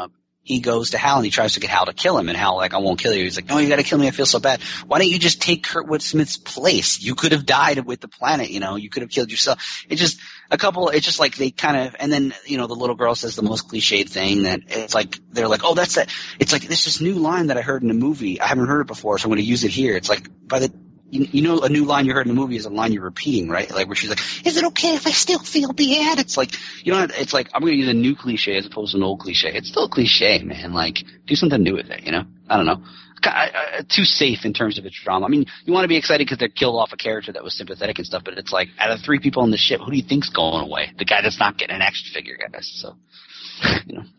he goes to Hal and he tries to get Hal to kill him, and Hal like, I won't kill you. He's like, no, you gotta kill me. I feel so bad. Why don't you just take Kurtwood Smith's place? You could have died with the planet, you know, you could have killed yourself. It's just like they kind of, and then, you know, the little girl says the most cliched thing that it's like, they're like, oh, that's that. It's like, this new line that I heard in a movie. I haven't heard it before, so I'm going to use it here. It's like, you know, a new line you heard in the movie is a line you're repeating, right? Like where she's like, is it okay if I still feel bad? It's like, you know, it's like, I'm going to use a new cliche as opposed to an old cliche. It's still a cliche, man. Like, do something new with it, you know? I don't know. Too safe in terms of its drama. I mean, you want to be excited because they killed off a character that was sympathetic and stuff, but it's like, out of 3 people on the ship, who do you think's going away? The guy that's not getting an action figure, guys. So, you know.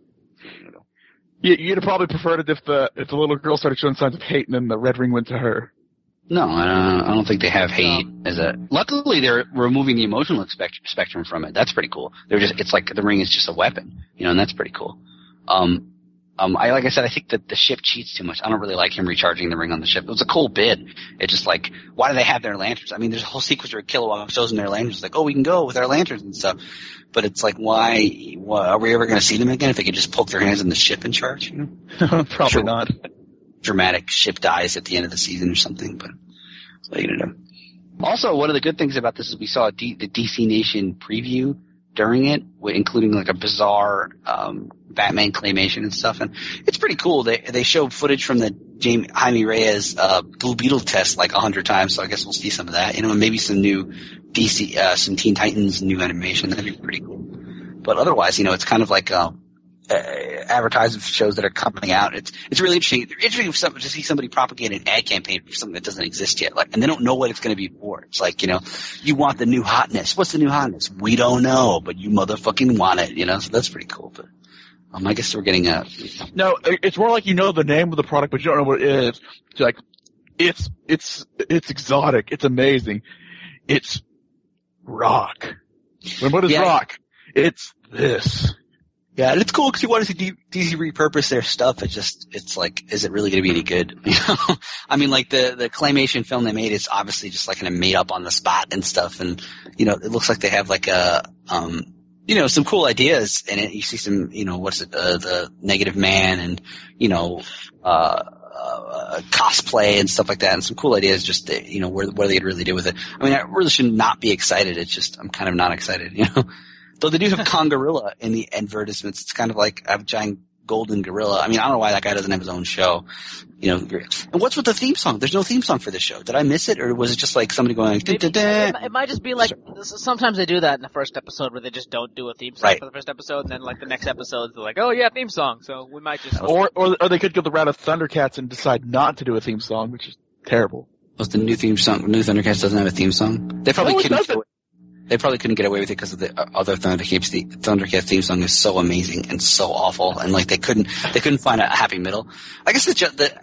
You'd have probably preferred it if the little girl started showing signs of hate and then the red ring went to her. No, I don't think they have hate as a. Luckily, they're removing the emotional spectrum from it. That's pretty cool. It's like the ring is just a weapon, you know, and that's pretty cool. Like I said, I think that the ship cheats too much. I don't really like him recharging the ring on the ship. It was a cool bit. It's just like, why do they have their lanterns? I mean, there's a whole sequence where Kilowog shows them their lanterns. Like, oh, we can go with our lanterns and stuff. But it's like, why are we ever going to see them again if they could just poke their hands in the ship in charge? You know? Probably not. Dramatic ship dies at the end of the season or something, but what are you gonna do? Also, one of the good things about this is we saw the DC Nation preview during it, including like a bizarre Batman claymation and stuff, and it's pretty cool. They showed footage from the Jaime Reyes Blue Beetle test like 100 times, so I guess we'll see some of that, you know, and maybe some new DC, some Teen Titans new animation. That'd be pretty cool. But otherwise, you know, it's kind of like advertising shows that are coming out. It's really interesting. It's interesting to see somebody propagate an ad campaign for something that doesn't exist yet. Like, and they don't know what it's going to be for. It's like, you know, you want the new hotness. What's the new hotness? We don't know, but you motherfucking want it. You know, so that's pretty cool. But I guess we're getting No, it's more like you know the name of the product, but you don't know what it is. It's like it's exotic. It's amazing. It's rock. And what is rock? It's this. Yeah, and it's cool because you want to see DC repurpose their stuff. It's like, is it really going to be any good? You know? I mean, like the claymation film they made is obviously just like kind of made up on the spot and stuff. And, you know, it looks like they have like you know, some cool ideas in it. You see some, you know, the Negative Man and, you know, cosplay and stuff like that, and some cool ideas just, you know, what they could really do with it. I mean, I really should not be excited. It's just, I'm kind of not excited, you know? Though they do have Kong Gorilla in the advertisements. It's kind of like a giant golden gorilla. I mean, I don't know why that guy doesn't have his own show. You know, and what's with the theme song? There's no theme song for this show. Did I miss it, or was it just like somebody going? It might just be like sometimes they do that in the first episode where they just don't do a theme song for the first episode, and then like the next episode they're like, oh yeah, theme song. So we might just or they could go the route of Thundercats and decide not to do a theme song, which is terrible. Was the new theme song? New Thundercats doesn't have a theme song. They probably couldn't. They probably couldn't get away with it because of the other Thundercats. The Thundercats theme song is so amazing and so awful, and like they couldn't find a happy middle. I guess the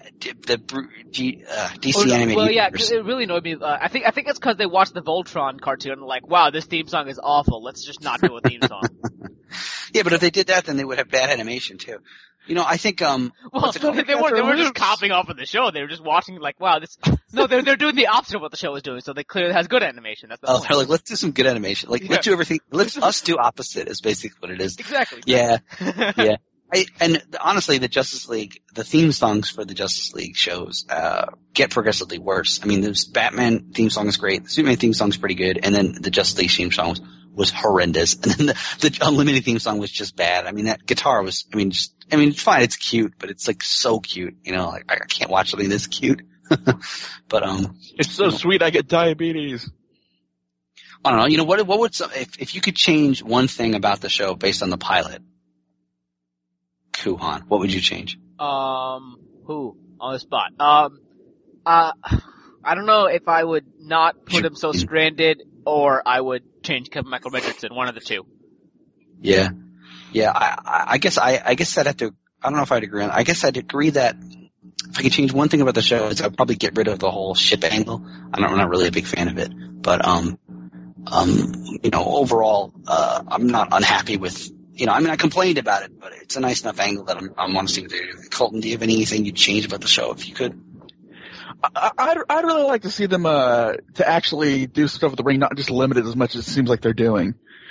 DC animated. Well, yeah, it really annoyed me. I think it's because they watched the Voltron cartoon and like, wow, this theme song is awful. Let's just not do a theme song. Yeah, but if they did that, then they would have bad animation too. You know, I think well, they weren't just copying off of the show. They were just watching like, wow, this. No, they're doing the opposite of what the show is doing. So they clearly has good animation. That's the point. They're like, let's do some good animation. Like, let's do everything. Let's us do opposite. Is basically what it is. Exactly. Yeah, yeah. And honestly, the Justice League, the theme songs for the Justice League shows get progressively worse. I mean, the Batman theme song is great. The Superman theme song is pretty good, and then the Justice League theme song was horrendous, and then the Unlimited theme song was just bad. I mean, that guitar was. I mean, it's fine. It's cute, but it's like so cute. You know, like I can't watch something this cute. But it's so sweet. I get diabetes. I don't know. You know what would if you could change one thing about the show based on the pilot? Kuhan, what would you change? Who on the spot? I don't know if I would not put him so stranded, or I would change Kevin Michael Richardson. One of the two. Yeah. I guess I'd have to. I don't know if I'd agree on. I guess I'd agree that if I could change one thing about the show, is I'd probably get rid of the whole ship angle. I'm not really a big fan of it, but you know, overall, I'm not unhappy with. You know, I mean, I complained about it, but it's a nice enough angle that I want to see what they do. Colton, do you have anything you'd change about the show if you could? I'd really like to see them to actually do stuff with the ring, not just limit it as much as it seems like they're doing.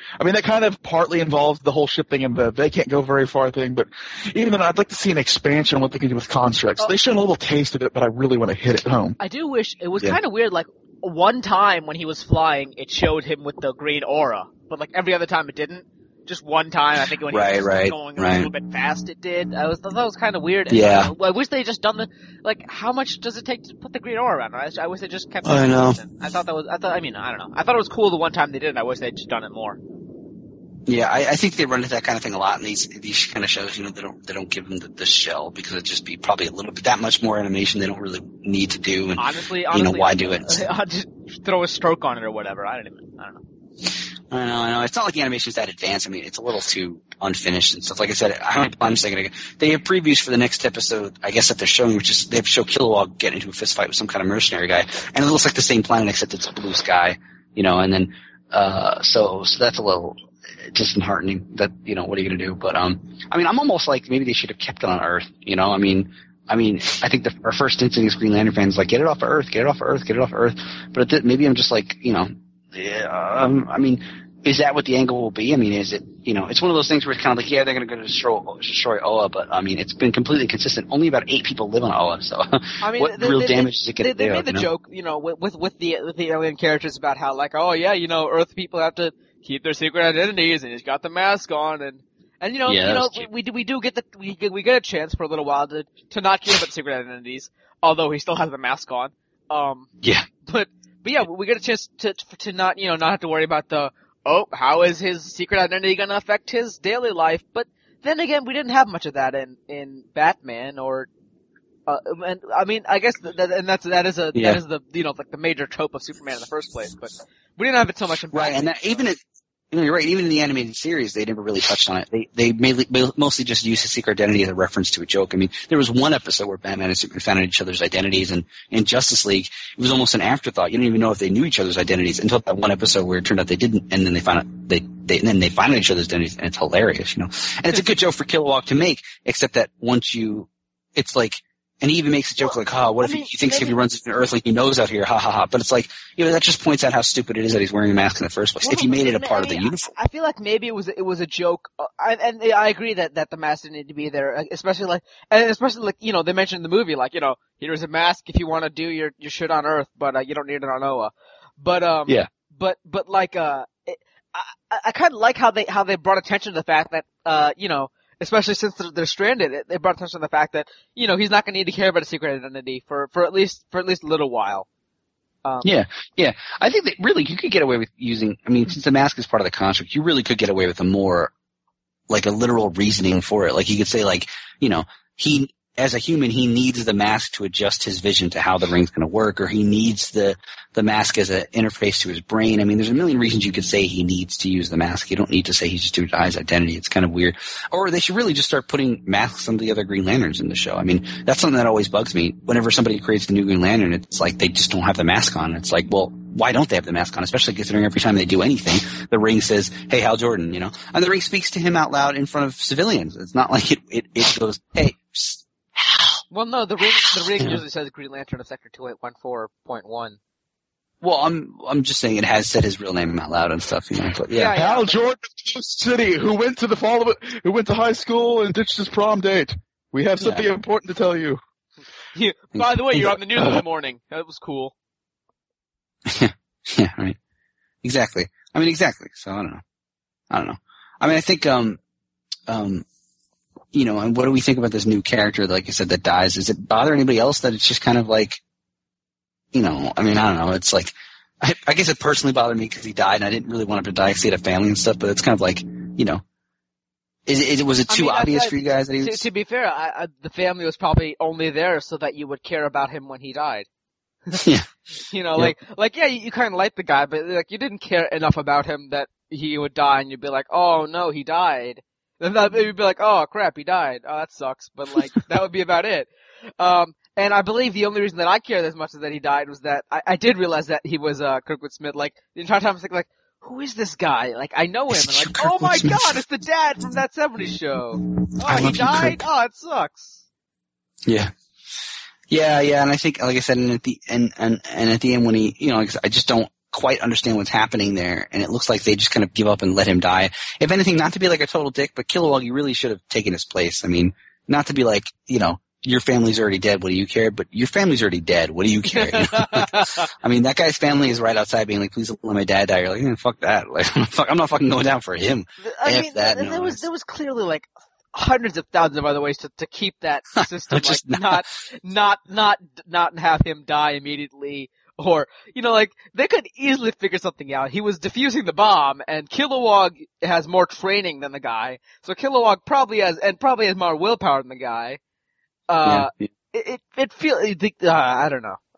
I mean, that kind of partly involves the whole ship thing and the they can't go very far thing, but even then, I'd like to see an expansion on what they can do with constructs. They showed a little taste of it, but I really want to hit it home. I do wish, it was kind of weird, like, one time when he was flying, it showed him with the green aura, but like every other time it didn't. Just one time, I think when he was going a little bit fast, it did. I thought that was kind of weird. Yeah. I wish they just done like, how much does it take to put the green aura around? I wish they just kept it. I know. I thought I don't know. I thought it was cool the one time they did it. I wish they'd just done it more. Yeah, I think they run into that kind of thing a lot in these kind of shows. You know, they don't give them the shell because it'd just be probably a little bit that much more animation they don't really need to do. And honestly, you know, why do it? I'll just throw a stroke on it or whatever. I don't know. I know. It's not like the animation's that advanced. I mean, it's a little too unfinished and stuff. Like I said, I'm just thinking, they have previews for the next episode, I guess, that they're showing, which is, they show Kilowog get into a fist fight with some kind of mercenary guy. And it looks like the same planet except it's a blue sky, you know, and then, so that's a little disheartening that, you know, what are you gonna do? But, I mean, I'm almost like maybe they should have kept it on Earth, you know, I mean, I think our first instinct as Green Lantern fans like, get it off of Earth, get it off of Earth, get it off of Earth. But maybe I'm just like, you know, I mean, is that what the angle will be? I mean, is it, you know, it's one of those things where it's kind of like, yeah, they're going to go destroy Oa, but I mean, it's been completely consistent. Only about 8 people live on Oa, so I mean, what real damage does it get? They made the joke, you know, with the alien characters about how like, oh yeah, you know, Earth people have to keep their secret identities, and he's got the mask on, and you know, we do get we get a chance for a little while to not care about secret identities, although he still has the mask on. Yeah. But yeah, we get a chance to not, you know, not have to worry about how is his secret identity going to affect his daily life? But then again, we didn't have much of that in Batman or, and I mean, I guess that is the, you know, like the major trope of Superman in the first place, but we didn't have it so much in Batman. Right, and that, you're right, even in the animated series, they never really touched on it. They mostly just used his secret identity as a reference to a joke. I mean, there was one episode where Batman and Superman found out each other's identities, and in Justice League, it was almost an afterthought. You didn't even know if they knew each other's identities until that one episode where it turned out they didn't, and then they found out they find out each other's identities, and it's hilarious, you know. And it's a good joke for Kilowog to make, except that it's like, and he even makes a joke like, what if he thinks if he runs into Earth like he knows out here, ha ha ha. But it's like, you know, that just points out how stupid it is that he's wearing a mask in the first place. Well, if he made it a part of the uniform. I feel like maybe it was a joke, and I agree that the mask didn't need to be there, especially like, you know, they mentioned in the movie, like, you know, here's a mask if you want to do your shit on Earth, but you don't need it on Oa. But yeah. But like, I kind of like how they brought attention to the fact that, you know, especially since they're stranded, they brought attention to the fact that, you know, he's not going to need to care about a secret identity for at least a little while. Yeah. I think that really you could get away with using, I mean, since the mask is part of the construct, you really could get away with a more, like a literal reasoning for it. Like you could say like, you know, as a human, he needs the mask to adjust his vision to how the ring's going to work, or he needs the mask as an interface to his brain. I mean, there's a million reasons you could say he needs to use the mask. You don't need to say he's just doing his identity. It's kind of weird. Or they should really just start putting masks on the other Green Lanterns in the show. I mean, that's something that always bugs me. Whenever somebody creates the new Green Lantern, it's like they just don't have the mask on. It's like, well, why don't they have the mask on? Especially considering every time they do anything, the ring says, "Hey, Hal Jordan," you know? And the ring speaks to him out loud in front of civilians. It's not like it goes, "Hey, psst, Hal." Well, no, the ring usually says Green Lantern of Sector 2814.1. Well, I'm just saying it has said his real name out loud and stuff, you know. But yeah. Hal Jordan of Coast City, who went to high school and ditched his prom date. We have something important to tell you. Yeah, by the way, you're on the news in the morning. That was cool. Yeah, right. Exactly. I mean, exactly. So I don't know. I mean, I think you know, and what do we think about this new character, like I said, that dies? Does it bother anybody else that it's just kind of like, you know, I mean, I don't know. It's like, I guess it personally bothered me because he died and I didn't really want him to die because he had a family and stuff, but it's kind of like, you know, was it too obvious for you guys that he was? To be fair, the family was probably only there so that you would care about him when he died. Yeah. You know, like, yeah, you kind of like the guy, but like, you didn't care enough about him that he would die and you'd be like, oh no, he died. Then you'd be like, oh crap, he died. Oh, that sucks. But like, that would be about it. And I believe the only reason that I cared as much as that he died was that I did realize that he was, Kirkwood Smith. Like, the entire time I was thinking like, who is this guy? Like, I know him. And like, oh my god, it's the dad from that 70s show. Oh, he died? Oh, it sucks. Yeah. Yeah, and I think, like I said, and at the end when he, you know, I just don't quite understand what's happening there, and it looks like they just kind of give up and let him die. If anything, not to be like a total dick, but Kilowog, you really should have taken his place. I mean, not to be like, your family's already dead, what do you care? But your family's already dead, what do you care? I mean, that guy's family is right outside being like, please don't let my dad die. You're like, fuck that. Like, I'm not fucking going down for him. I mean, there was clearly like hundreds of thousands of other ways to keep that system, like not have him die immediately. Or, like, they could easily figure something out. He was defusing the bomb, and Kilowog has more training than the guy. So Kilowog probably has more willpower than the guy. It feels, I don't know.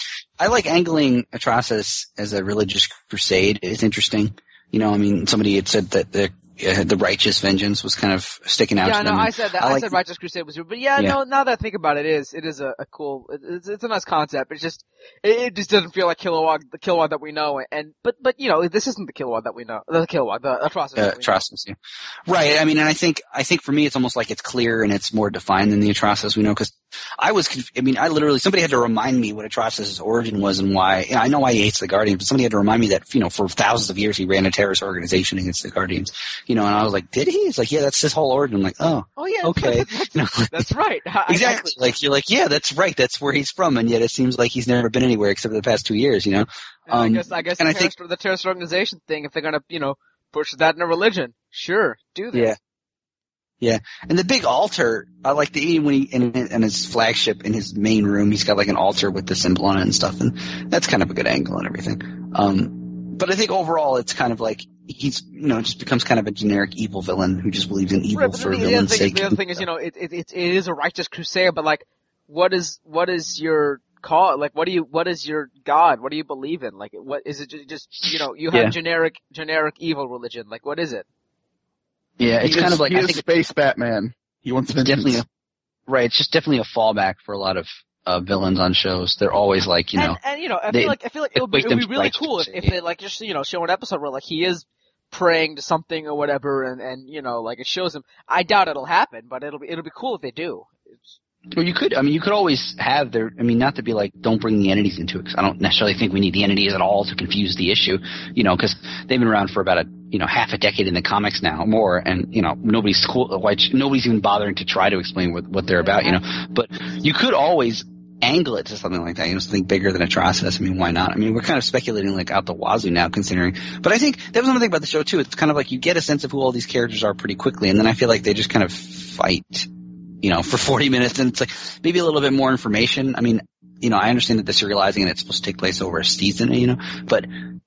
I like angling Atrocitus as a religious crusade. It's interesting. Somebody had said that the righteous vengeance was kind of sticking out to them. I said that. I said righteous crusade was, but no, now that I think about it, it is a cool, it's a nice concept. It's just, it just doesn't feel like the Kilowog that we know, but this isn't the Kilowog that we know, the Atrocitus. Atrocitus, yeah. Right, I mean, and I think for me it's almost like it's clear and it's more defined than the Atrocitus we know, cause I literally, somebody had to remind me what Atrocitus' origin was and why. I know why he hates the Guardians, but somebody had to remind me that, for thousands of years he ran a terrorist organization against the Guardians. And I was like, did he? It's like, yeah, that's his whole origin. I'm like, oh yeah, okay. That's right. Exactly. Like, you're like, yeah, that's right. That's where he's from. And yet it seems like he's never been anywhere except for the past 2 years, I guess the terrorist organization thing, if they're gonna, push that in a religion, sure, do that. Yeah. Yeah. And the big altar, I like when he, in his flagship, in his main room, he's got like an altar with the symbol on it and stuff. And that's kind of a good angle and everything. But I think overall it's kind of like, he's, just becomes kind of a generic evil villain who just believes in evil for villain's sake. The other thing is, it is a righteous crusade, but like, what is your call? Like, what is your God? What do you believe in? Like, what is it just, you have generic evil religion. Like, what is it? Yeah, it's kind of like, I think Space Batman. He wants vengeance. Right, it's just definitely a fallback for a lot of villains on shows. They're always like, I feel like it would be really cool if they like just, show an episode where like he is praying to something or whatever and like it shows him. I doubt it'll happen, but it'll be cool if they do. Well, you could always have not to be like, don't bring the entities into it, because I don't necessarily think we need the entities at all to confuse the issue, because they've been around for about half a decade in the comics now, more, and, nobody's even bothering to try to explain what they're about, but you could always angle it to something like that, something bigger than Atrocitus. I mean, why not? I mean, we're kind of speculating like out the wazoo now, considering, but I think that was another thing about the show too. It's kind of like you get a sense of who all these characters are pretty quickly, and then I feel like they just kind of fight, for 40 minutes, and it's like maybe a little bit more information. I mean, I understand that the serializing and it's supposed to take place over a season, but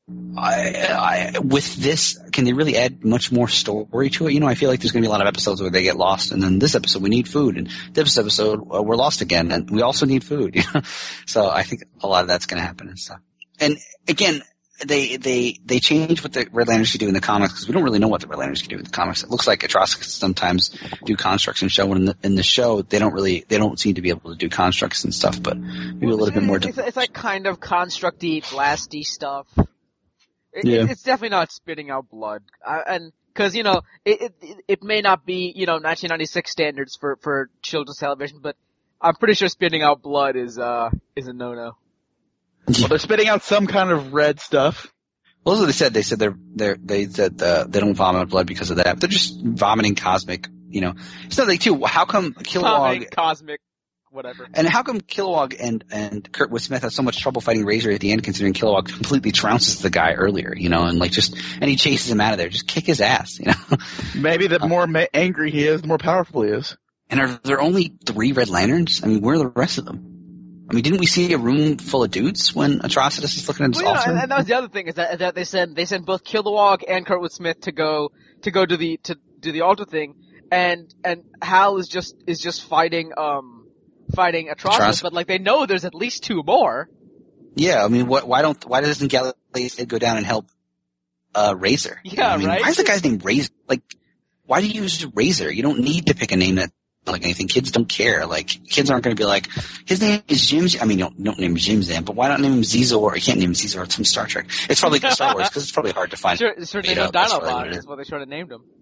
with this, can they really add much more story to it? I feel like there's going to be a lot of episodes where they get lost, and then this episode we need food, and this episode we're lost again, and we also need food. So I think a lot of that's going to happen and stuff. And again, they change what the Red Lanterns can do in the comics, because we don't really know what the Red Lanterns can do in the comics. It looks like Atrocitus sometimes do constructs and show, and in the show they don't seem to be able to do constructs and stuff, but maybe a little bit more. It's like kind of constructy, blasty stuff. It's definitely not spitting out blood, and because it may not be 1996 standards for children's television, but I'm pretty sure spitting out blood is a no-no. Well, they're spitting out some kind of red stuff. Well, that's what they said. They said they don't vomit blood because of that. They're just vomiting cosmic. It's not like too. How come Kilowog cosmic? Whatever. And how come Kilowog and Kurtwood Smith have so much trouble fighting Razor at the end, considering Kilowog completely trounces the guy earlier, and he chases him out of there. Just kick his ass, Maybe the more angry he is, the more powerful he is. And are there only 3 Red Lanterns? I mean, where are the rest of them? I mean, didn't we see a room full of dudes when Atrocitus is looking at his altar? And that was the other thing, is that they sent both Kilowog and Kurtwood Smith to do the altar thing, and Hal is just fighting Atrocitus, but like they know there's at least 2 more. Yeah, I mean, why doesn't Gallifrey go down and help Razor? Yeah, right. Why is the guy's name Razor? Like, why do you use Razor? You don't need to pick a name that like anything. Kids don't care. Like, kids aren't going to be like, his name is Jim. I mean, don't name him Jim Zan, but why not name him Zizor? You can't name him Zizor. It's from Star Trek. It's probably Star Wars because it's probably hard to find. Sure named him Dinobot is what they should have named him.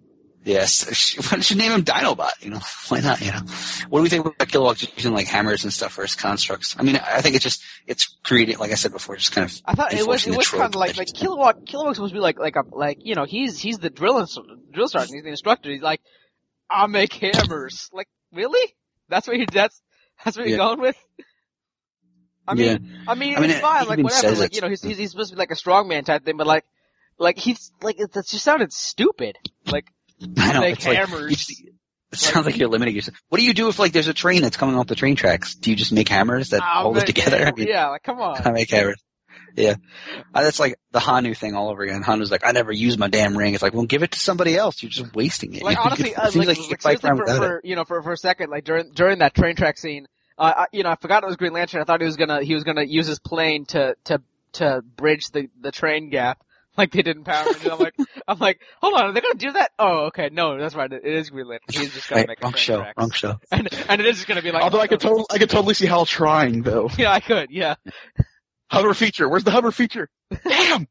Yes. Why don't you name him Dinobot? You know, why not? You know, what do we think about Kilowog using like hammers and stuff for his constructs? I mean, I think it's created, like I said before, just kind of. I thought it was kind of like Kilowog's supposed to be like you know, he's the drill sergeant, he's the instructor. He's like, I'll make hammers. Like, really? That's what you're going with? I mean, it's fine. Like, whatever. Like, you know, he's supposed to be like a strongman type thing, but like he's like it just sounded stupid. Like. I know, make it's hammers. It sounds like you're limiting yourself. What do you do if like there's a train that's coming off the train tracks? Do you just make hammers that hold it together? Yeah, like come on. I make hammers. Yeah. That's like the Hanu thing all over again. Hanu's like, I never use my damn ring. It's like, well, give it to somebody else. You're just wasting it. Like honestly, for a second, like during that train track scene, I forgot it was Green Lantern. I thought he was gonna use his plane to bridge the train gap. Like they didn't power it. I'm like, hold on, are they gonna do that? Oh, okay, no, that's right. It is Green Lantern. He's just gonna make a train wrong show. And it is just gonna be like. Although I could totally see Hal trying though. Yeah, I could. Yeah. Hover feature. Where's the hover feature? Damn.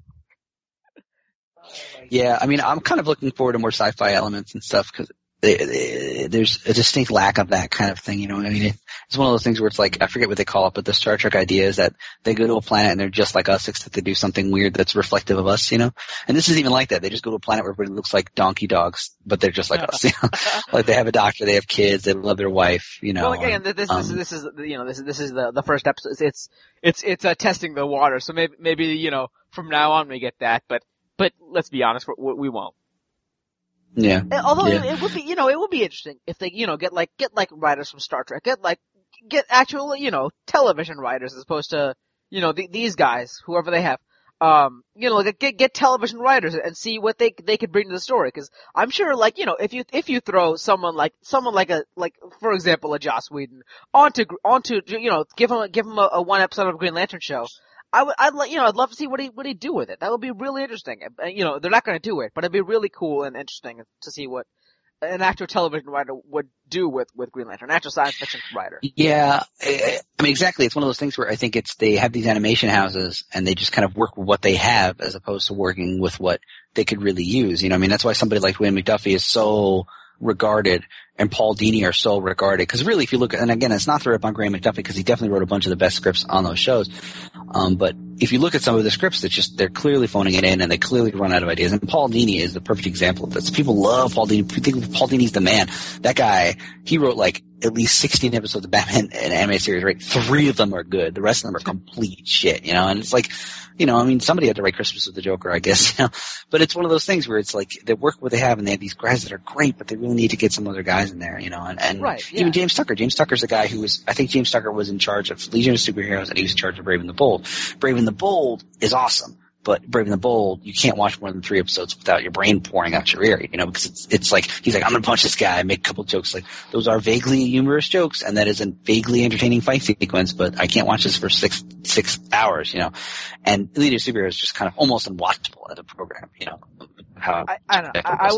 Yeah, I mean, I'm kind of looking forward to more sci-fi elements and stuff because there's a distinct lack of that kind of thing, you know what I mean? It's one of those things where it's like, I forget what they call it, but the Star Trek idea is that they go to a planet and they're just like us, except they do something weird that's reflective of us, you know? And this is even like that. They just go to a planet where everybody looks like donkey dogs, but they're just like us, you know? Like they have a doctor, they have kids, they love their wife, you know? Well, again, this is the first episode. It's testing the water, so maybe, you know, from now on we get that, but let's be honest, we won't. Yeah. Although it would be, you know, it would be interesting if they, you know, get writers from Star Trek, get actual, you know, television writers as opposed to, you know, these guys, whoever they have, you know, get television writers and see what they could bring to the story. Cause I'm sure, like, you know, if you throw someone like for example, a Joss Whedon onto, you know, give him a one episode of Green Lantern show, I'd love to see what he'd do with it. That would be really interesting. You know, they're not going to do it, but it'd be really cool and interesting to see what an actual television writer would do with Green Lantern, an actual science fiction writer. Yeah, I mean, exactly. It's one of those things where I think they have these animation houses and they just kind of work with what they have as opposed to working with what they could really use. You know, I mean, that's why somebody like Dwayne McDuffie is so regarded and Paul Dini are so regarded. Because really, if you look at, and again, it's not thrown up on Graham McDuffie because he definitely wrote a bunch of the best scripts on those shows. But if you look at some of the scripts, they're clearly phoning it in and they clearly run out of ideas. And Paul Dini is the perfect example of this. People love Paul Dini. People think Paul Dini's the man. That guy, he wrote like at least 16 episodes of Batman in an anime series, right? 3 of them are good. The rest of them are complete shit, you know? And it's like, you know, I mean, somebody had to write Christmas with the Joker, I guess, you know? But it's one of those things where it's like, they work what they have and they have these guys that are great, but they really need to get some other guys in there, you know? And right, yeah. Even James Tucker. James Tucker's the guy who was, I think James Tucker was in charge of Legion of Superheroes and he was in charge of Brave and the Bold. Brave and the Bold is awesome. But Brave and the Bold, you can't watch more than 3 episodes without your brain pouring out your ear, you know, because it's like, he's like, I'm gonna punch this guy, make a couple jokes, like, those are vaguely humorous jokes, and that is a vaguely entertaining fight sequence, but I can't watch this for 6 hours, you know. And Legion of Superheroes is just kind of almost unwatchable as a program, you know. I don't know.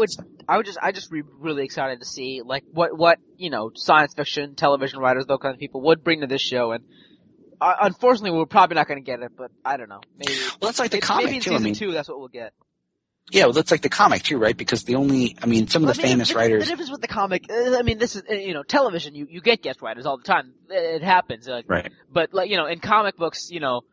I just be really excited to see, like, what, you know, science fiction, television writers, those kind of people would bring to this show, and unfortunately, we're probably not going to get it, but I don't know. Maybe. Well, that's like the comic maybe in too. season 2, that's what we'll get. Yeah, well, that's like the comic too, right? Because some of the famous writers. The difference with the comic, I mean, this is, you know, television. You get guest writers all the time. It happens. Right. But like, you know, in comic books, you know,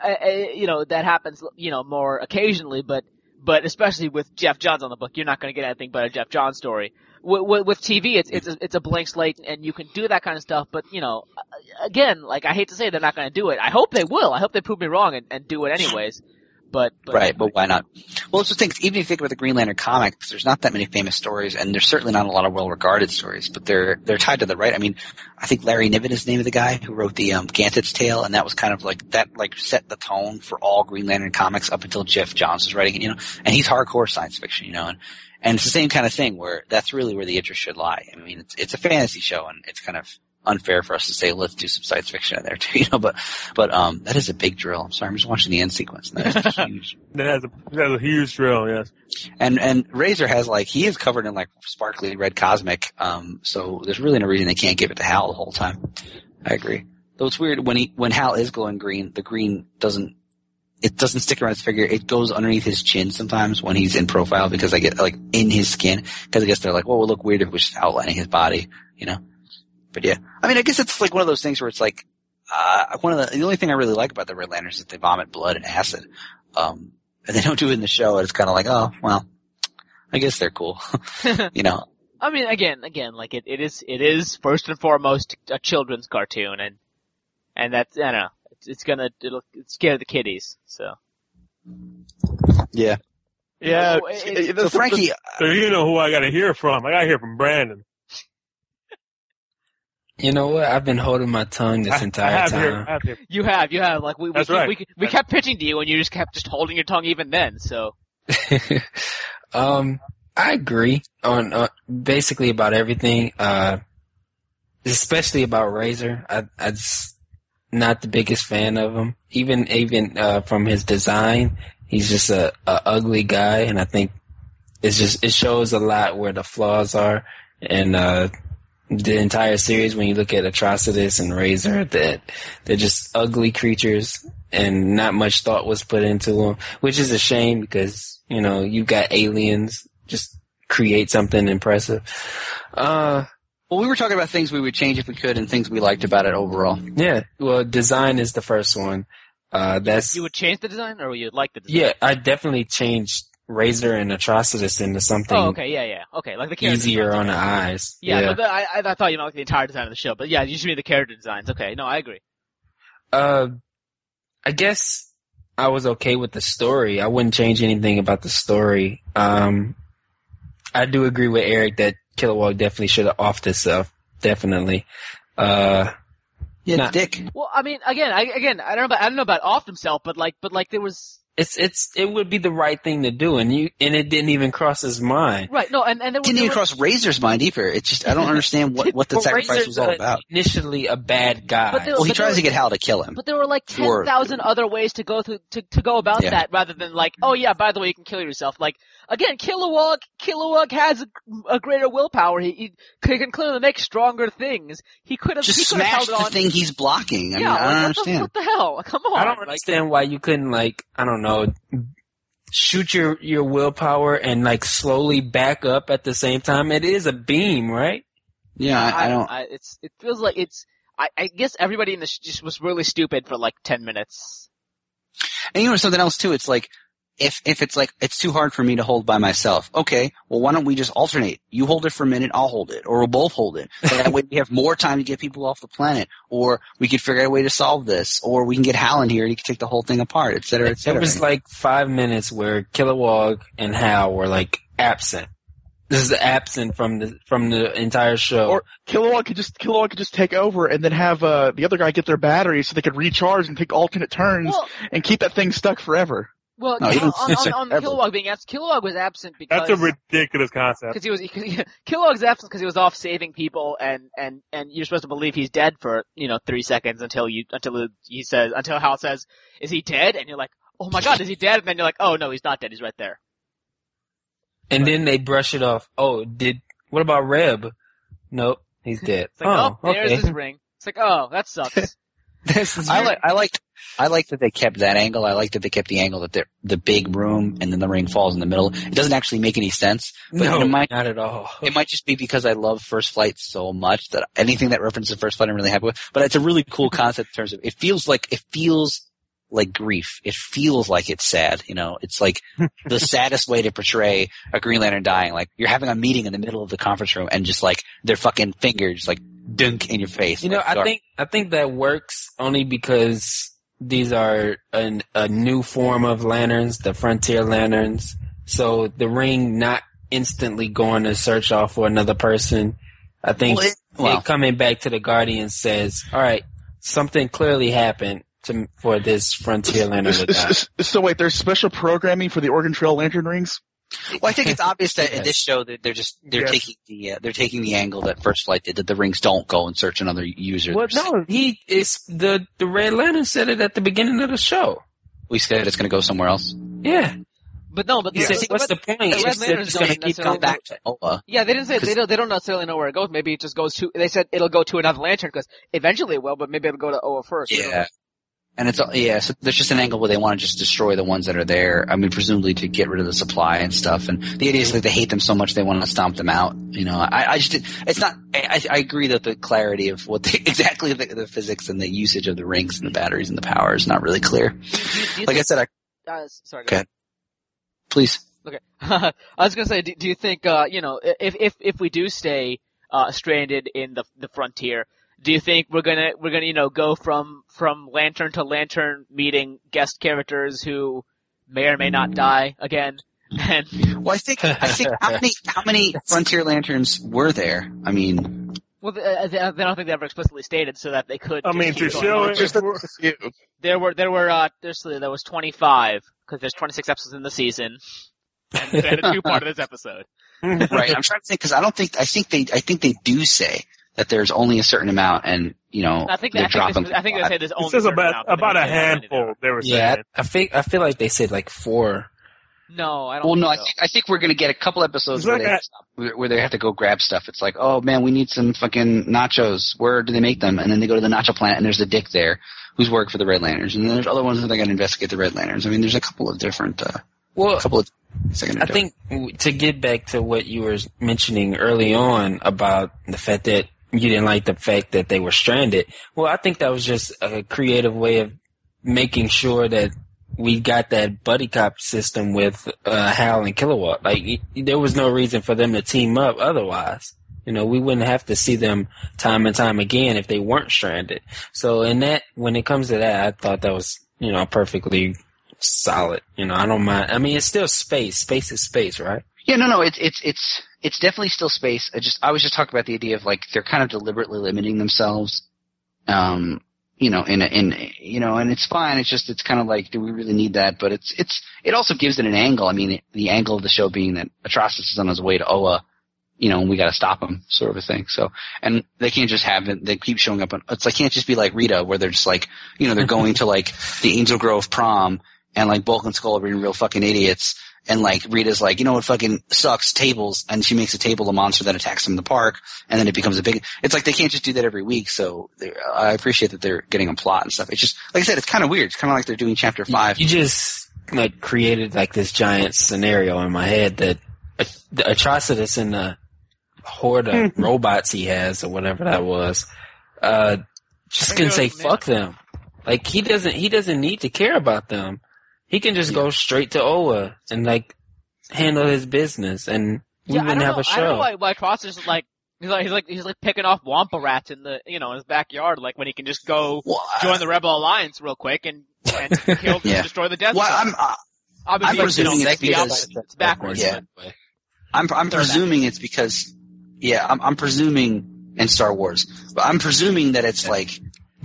that happens, you know, more occasionally. But especially with Jeff Johns on the book, you're not going to get anything but a Jeff Johns story. With TV, it's a blank slate, and you can do that kind of stuff. But you know, again, like I hate to say they're not going to do it. I hope they will. I hope they prove me wrong and do it anyways. But why not? Well, it's the thing. Even if you think about the Green Lantern comics, there's not that many famous stories, and there's certainly not a lot of well-regarded stories. But they're tied to the right. I mean, I think Larry Niven is the name of the guy who wrote the Ganthet's Tale, and that was kind of like that, like set the tone for all Green Lantern comics up until Jeff Johns was writing it. You know, and he's hardcore science fiction. You know, and it's the same kind of thing where that's really where the interest should lie. I mean, it's a fantasy show, and it's kind of unfair for us to say let's do some science fiction in there too, you know. But that is a big drill. I'm sorry, I'm just watching the end sequence. That is huge. That has a huge drill, yes. And Razor has he is covered in like sparkly red cosmic. So there's really no reason they can't give it to Hal the whole time. I agree. Though it's weird when Hal is glowing green, the green doesn't it doesn't stick around his figure. It goes underneath his chin sometimes when he's in profile because I get like in his skin because I guess they're like, well, it would look weird if it was just outlining his body, you know. But yeah, I mean, I guess it's like one of those things where it's like the only thing I really like about the Red Lanterns is they vomit blood and acid, and they don't do it in the show. And it's kind of like, oh well, I guess they're cool, you know. I mean, again, like it is first and foremost a children's cartoon, and that's, I don't know, it'll scare the kiddies, so. Yeah. Yeah. So Frankie. So you know who I gotta hear from. I gotta hear from Brandon. You know what? I've been holding my tongue this entire time. You have. Like we kept pitching to you and you just kept holding your tongue even then, so. I agree on basically about everything, especially about Razor. I'm not the biggest fan of him. Even from his design, he's just a ugly guy, and I think it shows a lot where the flaws are. And the entire series, when you look at Atrocitus and Razor, that they're just ugly creatures, and not much thought was put into them, which is a shame because, you know, you got aliens. Just create something impressive. Well, we were talking about things we would change if we could and things we liked about it overall. Yeah. Well, design is the first one. You would change the design, or you'd like the design? Yeah, I definitely changed Razor and Atrocitus into something. Oh, okay, yeah. Okay, like the character easier designs, on the eyes. Yeah. But I thought you meant like the entire design of the show, but yeah, you should mean the character designs. Okay, no, I agree. I guess I was okay with the story. I wouldn't change anything about the story. I do agree with Eric that Kilowog definitely should have offed himself. Definitely. Dick. Well, I mean, again, I don't know about offed himself, but like there was. It would be the right thing to do, and it didn't even cross his mind. Right. No, and it didn't even cross Razor's mind either. It's just I don't understand what the sacrifice Razor's was all about. Initially, a bad guy. He tries to get Hal to kill him. But there were like 10,000 other ways to go to go about that, rather than like, oh yeah, by the way, you can kill yourself. Like again, Kilowog has a greater willpower. He can clearly make stronger things. He could have just smashed the thing he's blocking. I mean, I don't understand. What the hell? Come on. I don't understand why you couldn't, like, I don't know, shoot your willpower and like slowly back up at the same time. It is a beam, right? Yeah, I don't. It feels like I guess everybody in this just was really stupid for like 10 minutes. And you know something else too? It's like, if it's like, it's too hard for me to hold by myself. Okay, well why don't we just alternate? You hold it for a minute, I'll hold it. Or we'll both hold it. So that way we have more time to get people off the planet. Or we could figure out a way to solve this. Or we can get Hal in here and he can take the whole thing apart, et cetera, et cetera. It was like 5 minutes where Kilowog and Hal were like absent. This is absent from the entire show. Or Kilowog could just take over and then have the other guy get their batteries so they could recharge and take alternate turns and keep that thing stuck forever. Well, no, on Kilowog being absent, Kilowog was absent because that's a ridiculous concept. Kilowog's absent because he was off saving people, and you're supposed to believe he's dead for 3 seconds until Hal says, "Is he dead?" And you're like, "Oh my God, is he dead?" And then you're like, "Oh no, he's not dead. He's right there." And then they brush it off. Oh, what about Reb? Nope, he's dead. It's like, there's his ring. It's like, oh, that sucks. I like that they kept that angle. I like that they kept the angle that the big room and then the ring falls in the middle. It doesn't actually make any sense. But no, not at all. It might just be because I love First Flight so much that anything that references First Flight I'm really happy with. But it's a really cool concept in terms of it feels like grief. It feels like it's sad. It's like the saddest way to portray a Green Lantern dying. Like you're having a meeting in the middle of the conference room and just like their fucking fingers like dunk in your face. I think that works only because these are a new form of lanterns, the Frontier Lanterns. So the ring not instantly going to search off for another person. I think it coming back to the Guardian says, all right, something clearly happened for this Frontier Lantern to die. So wait, there's special programming for the Oregon Trail lantern rings? Well, I think it's obvious that in this show that they're taking the angle that First Flight did, that the rings don't go and search another user. Well, no, the Red Lantern said it at the beginning of the show. We said it's going to go somewhere else. Yeah. But no, but what's the point? It's going to keep coming back to Oa. Yeah, they didn't say they don't necessarily know where it goes. Maybe it just goes to. They said it'll go to another lantern because eventually it will, but maybe it'll go to Oa first. Yeah. And so there's just an angle where they want to just destroy the ones that are there. I mean, presumably to get rid of the supply and stuff. And the idea is that they hate them so much they want to stomp them out. You know, I agree that the clarity of what exactly the physics and the usage of the rings and the batteries and the power is not really clear. I said, sorry. Go ahead. Please. Okay. I was gonna say, do you think, if we do stay, stranded in the frontier, do you think we're gonna, go from lantern to lantern meeting guest characters who may or may not die again? And well, I think how many Frontier Lanterns were there? I mean, well, I don't think they ever explicitly stated so that they could. I mean, to show it, there was 25 because there's 26 episodes in the season, and they had a 2-part of this episode. Right. I'm trying to think because I think they do say that there's only a certain amount, and I think they say there's only. It says about a handful. They were saying. Yeah, I feel like they said like 4. No, I don't. Well, no, I think we're gonna get a couple episodes where they have to go grab stuff. It's like, oh man, we need some fucking nachos. Where do they make them? And then they go to the nacho plant, and there's a dick there who's worked for the Red Lanterns, and then there's other ones that they gotta investigate the Red Lanterns. I mean, there's a couple of different. I think to get back to what you were mentioning early on about the fact that you didn't like the fact that they were stranded. Well, I think that was just a creative way of making sure that we got that buddy cop system with Hal and Kilowatt. Like, there was no reason for them to team up otherwise. We wouldn't have to see them time and time again if they weren't stranded. So when it comes to that, I thought that was, perfectly solid. I don't mind. I mean, it's still space. Space is space, right? Yeah, no, it's definitely still space. I was just talking about the idea of like they're kind of deliberately limiting themselves, and it's fine. It's kind of like, do we really need that? But it also gives it an angle. I mean, the angle of the show being that Atrocitus is on his way to Oa, and we got to stop him, sort of a thing. So, and they can't just have it. They keep showing up. It's like can't just be like Rita, where they're just like, they're going to like the Angel Grove prom, and like Bulk and Skull are being real fucking idiots. And like Rita's like, what fucking sucks? Tables. And she makes a table a monster that attacks them in the park. And then it becomes it's like they can't just do that every week. So I appreciate that they're getting a plot and stuff. It's just, like I said, it's kind of weird. It's kind of like they're doing chapter 5. You just like created like this giant scenario in my head that the Atrocitus and the horde of robots he has or whatever that was, just can say fuck them. Like he doesn't need to care about them. He can just go straight to Oa and like handle his business, and we wouldn't have a show. I don't know why Cross is like he's picking off Wampa rats in the in his backyard, like when he can just go join the Rebel Alliance real quick and kill destroy the Death Star. I'm presuming it's because it's backwards. Yeah. I'm presuming it's because I'm presuming in Star Wars, but I'm presuming that it's like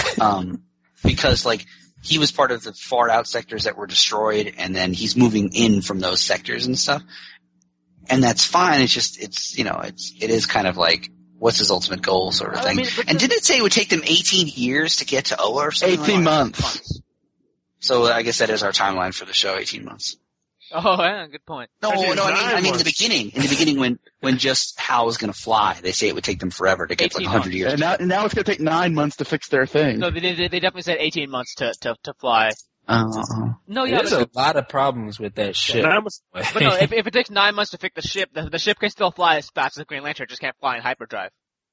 because like. He was part of the far out sectors that were destroyed, and then he's moving in from those sectors and stuff. And that's fine. It's just, it is kind of like, what's his ultimate goal sort of thing. And didn't it say it would take them 18 years to get to Oa or something? 18 months. So I guess that is our timeline for the show, 18 months. Oh, yeah, good point. No, I mean in the beginning when just Hal was going to fly, they say it would take them forever to get like 100 years. And now it's going to take 9 months to fix their thing. No, they definitely said 18 months to fly. No, yeah, there's a lot of problems with that ship. But no, if it takes 9 months to fix the ship, the ship can still fly as fast as the Green Lantern, just can't fly in hyperdrive.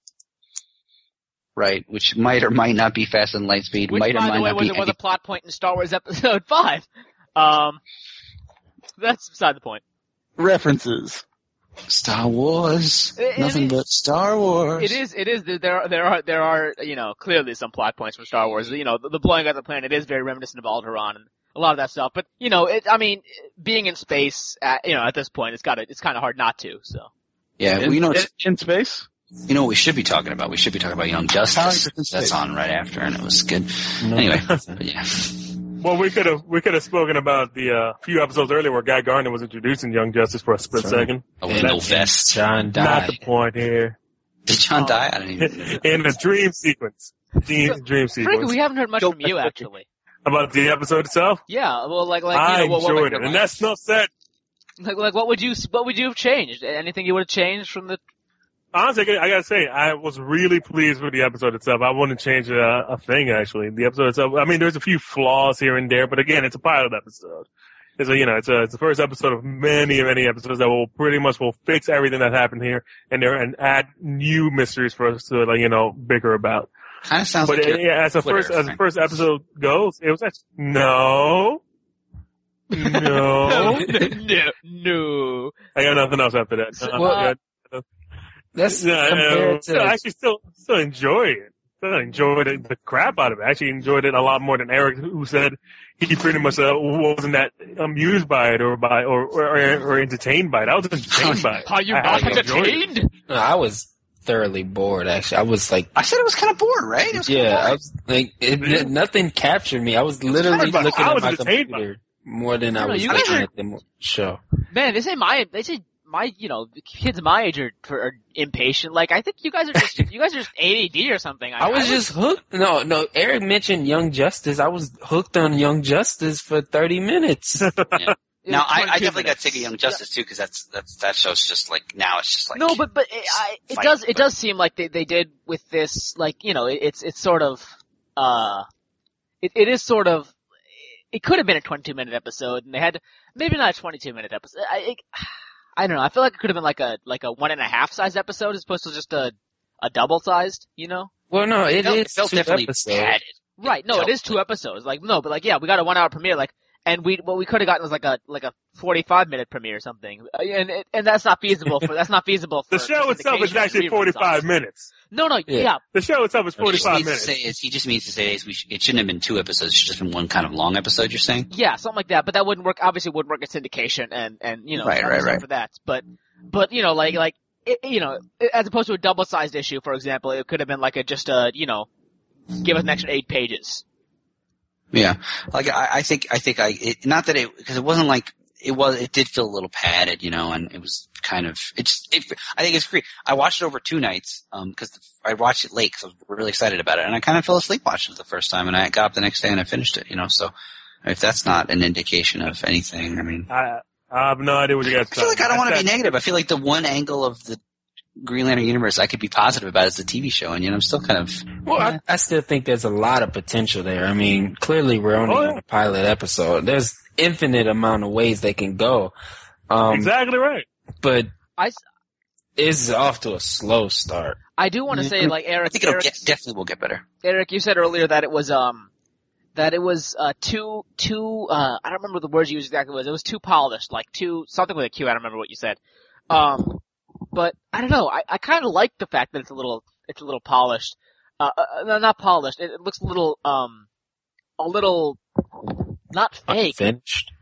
Right, which might or might not be fast in light speed. Which, might or by might the way, not be was a plot point in Star Wars Episode 5. That's beside the point. References. Star Wars. Nothing but Star Wars. It is. There are, clearly some plot points from Star Wars. The blowing up the planet is very reminiscent of Alderaan and a lot of that stuff. But, being in space, at this point, it's kind of hard not to, so. Yeah, in space? You know what we should be talking about? We should be talking about Young Justice. That's on right after, and it was good. Anyway, but yeah. Well, we could have spoken about the few episodes earlier where Guy Gardner was introducing Young Justice for a split second. Oh, no vest. John died. Not the point here. Did John die? I don't even know. In a dream sequence. Dream sequence. Frankly, we haven't heard much from you, actually. About the episode itself? Yeah, well, I enjoyed it, and that's not said. Like, what would you have changed? Anything you would have changed from the? honestly, I gotta say, I was really pleased with the episode itself. I wouldn't change a thing, actually. The episode itself, I mean, there's a few flaws here and there, but again, it's a pilot episode. It's the first episode of many, many episodes that will fix everything that happened here and add new mysteries for us to, bicker about. Kind of sounds but like as the first episode goes, it was actually, no. No. I got nothing else after that. That's I actually still enjoy it. Still enjoyed it, the crap out of it. I actually enjoyed it a lot more than Eric, who said he pretty much wasn't that amused by it or entertained by it. I was entertained by it. Are you not entertained? No, I was thoroughly bored. Actually, I was like, I said it was kind of bored, right? I was like, nothing captured me. I was literally looking at my computer more than I was looking at the show. Man, they say my kids my age are impatient. Like, I think you guys are just ADD or something. I was just hooked. No, Eric mentioned Young Justice. I was hooked on Young Justice for 30 minutes. Yeah. Now, I definitely got sick of Young Justice too, because that show's just like, now it's just like. No, but it does seem like they did with this, like, it's sort of, it is sort of, it could have been a 22-minute episode, and they had, maybe not a 22-minute episode. I don't know. I feel like it could have been like a 1.5 size episode as opposed to just a double sized, Well, no, it felt definitely episodes. padded. Right. No, it is 2 episodes. Like, no, but like, yeah, we got a 1 hour premiere, like, and what we could have gotten was like a 45-minute premiere or something. And that's not feasible for the show itself is actually 45 minutes. No, yeah. The show itself is 45 minutes. He just means to say it shouldn't have been 2 episodes, it should have been one kind of long episode, you're saying? Yeah, something like that, but that wouldn't work, obviously wouldn't work in syndication and right. for that. But, like, as opposed to a double-sized issue, for example, it could have been like give us an extra 8 pages. Yeah. Like, I think not that because it wasn't like, it did feel a little padded, and it was kind of, I think it's great. I watched it over 2 nights, cause I watched it late cause I was really excited about it, and I kind of fell asleep watching it the first time, and I got up the next day and I finished it, so if that's not an indication of anything, I mean. I have no idea what you guys I feel like I don't want to be negative. I feel like the one angle of the Green Lantern universe I could be positive about is the TV show, and I'm still kind of. Well, I still think there's a lot of potential there. I mean, clearly we're only on a pilot episode. There's infinite amount of ways they can go. Exactly right. But it's off to a slow start. I do want to say, like, Eric. I think it definitely will get better. Eric, you said earlier that it was too I don't remember the words you used exactly. It was too polished, like something with a Q. I don't remember what you said. But I don't know. I kind of like the fact that it's a little polished. No, not polished. It looks a little not fake. Unfinished.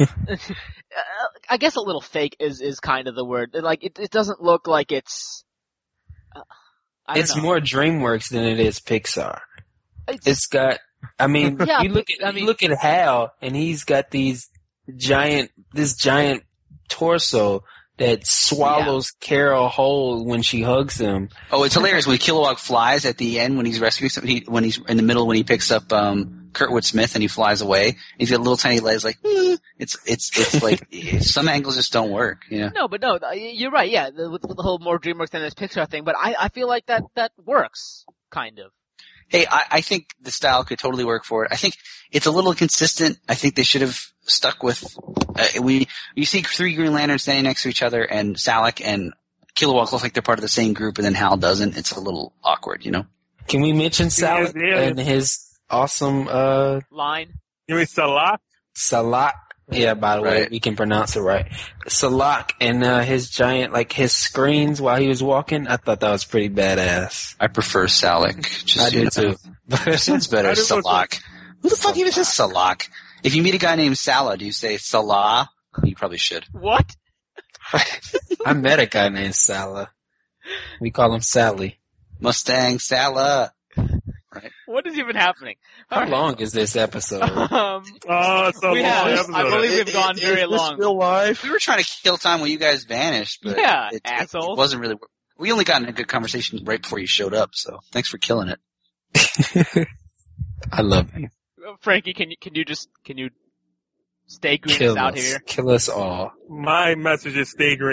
I guess a little fake is kind of the word. Like, it doesn't look like it's. It's more DreamWorks than it is Pixar. It's got. I mean, yeah, you look at Hal, and he's got this giant torso that swallows Carol whole when she hugs him. Oh, it's hilarious when Kilowog flies at the end when he's rescuing somebody, when he's in the middle when he picks up Kurtwood Smith and he flies away. He's got little tiny legs like it's like some angles just don't work. Yeah. No, but no, you're right. Yeah, with the whole more DreamWorks than this Pixar thing, but I feel like that works kind of. Hey, I think the style could totally work for it. I think it's a little inconsistent. I think they should have stuck with, you see 3 Green Lanterns standing next to each other and Salak and Kilowog look like they're part of the same group and then Hal doesn't. It's a little awkward, Can we mention Salak and his awesome, line? You mean Salak? Salak. Yeah, by the way, we can pronounce it right. Salak and his giant, like his screens while he was walking, I thought that was pretty badass. I prefer Salak. I do too. It sounds better, Salak. Who the fuck even says Salak? If you meet a guy named Salah, do you say Salah? You probably should. What? I met a guy named Salah. We call him Sally. Mustang Salah. Right. What is even happening? How long is this episode? It's a long episode. I believe we've gone very long. Real life? We were trying to kill time when you guys vanished, but asshole. It wasn't really. We only got in a good conversation right before you showed up, so thanks for killing it. I love you. Frankie, can you stay green out here? Kill us all. My message is stay green.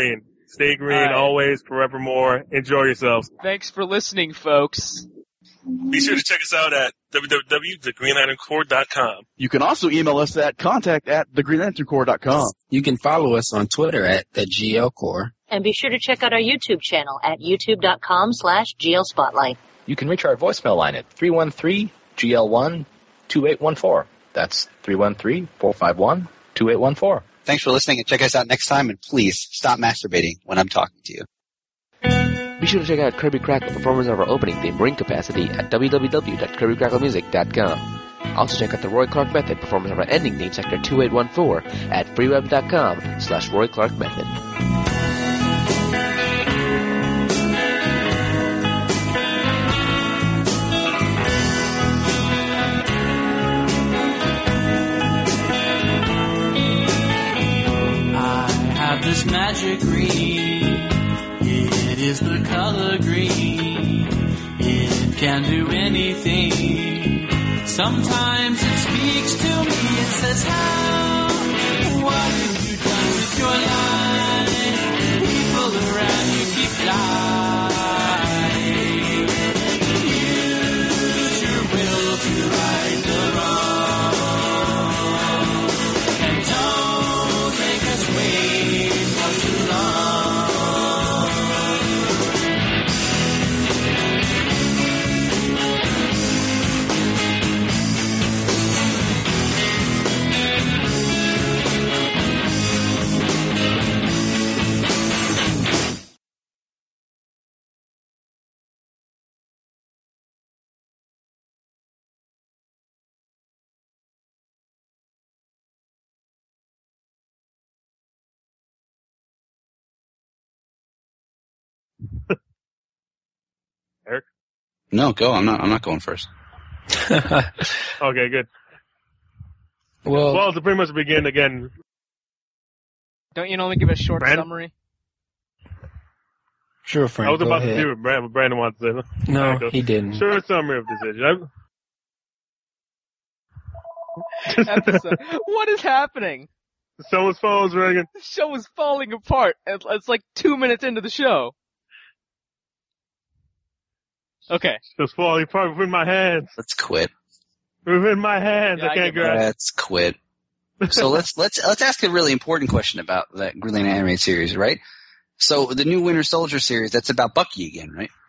Stay green, always, forevermore. Enjoy yourselves. Thanks for listening, folks. Be sure to check us out at www.thegreenlanterncorps.com. You can also email us at contact@thegreenlanterncorps.com. You can follow us on Twitter at the GL Corps. And be sure to check out our YouTube channel at youtube.com/GL Spotlight. You can reach our voicemail line at 313-GL1-2814. That's 313-451-2814. Thanks for listening, and check us out next time, and please stop masturbating when I'm talking to you. Be sure to check out Kirby Crackle, performers of our opening theme, Ring Capacity, at www.kirbycracklemusic.com. Also check out the Roy Clark Method, performers of our ending theme, Sector 2814, at freeweb.com/Roy Clark Method. This magic ring, it is the color green. It can do anything. Sometimes it speaks to me. It says, how? What have you done with your life? People around you keep dying. Use your will to right the wrong. And don't make us wait. Eric? No, go. I'm not going first. Okay, good. Well, to pretty much begin again. Don't you normally give a short summary? Sure, Frank. I was about ahead. to do what Brandon wants to say. No, he didn't. Short summary of decision. Episode. What is happening? Someone's phone's ringing. The show is falling apart. It's like 2 minutes into the show. Okay. It's falling apart within my hands. Let's quit. Within my hands. I can't grab. Let's quit. So let's ask a really important question about that Green Lantern animated series, right? So the new Winter Soldier series, that's about Bucky again, right?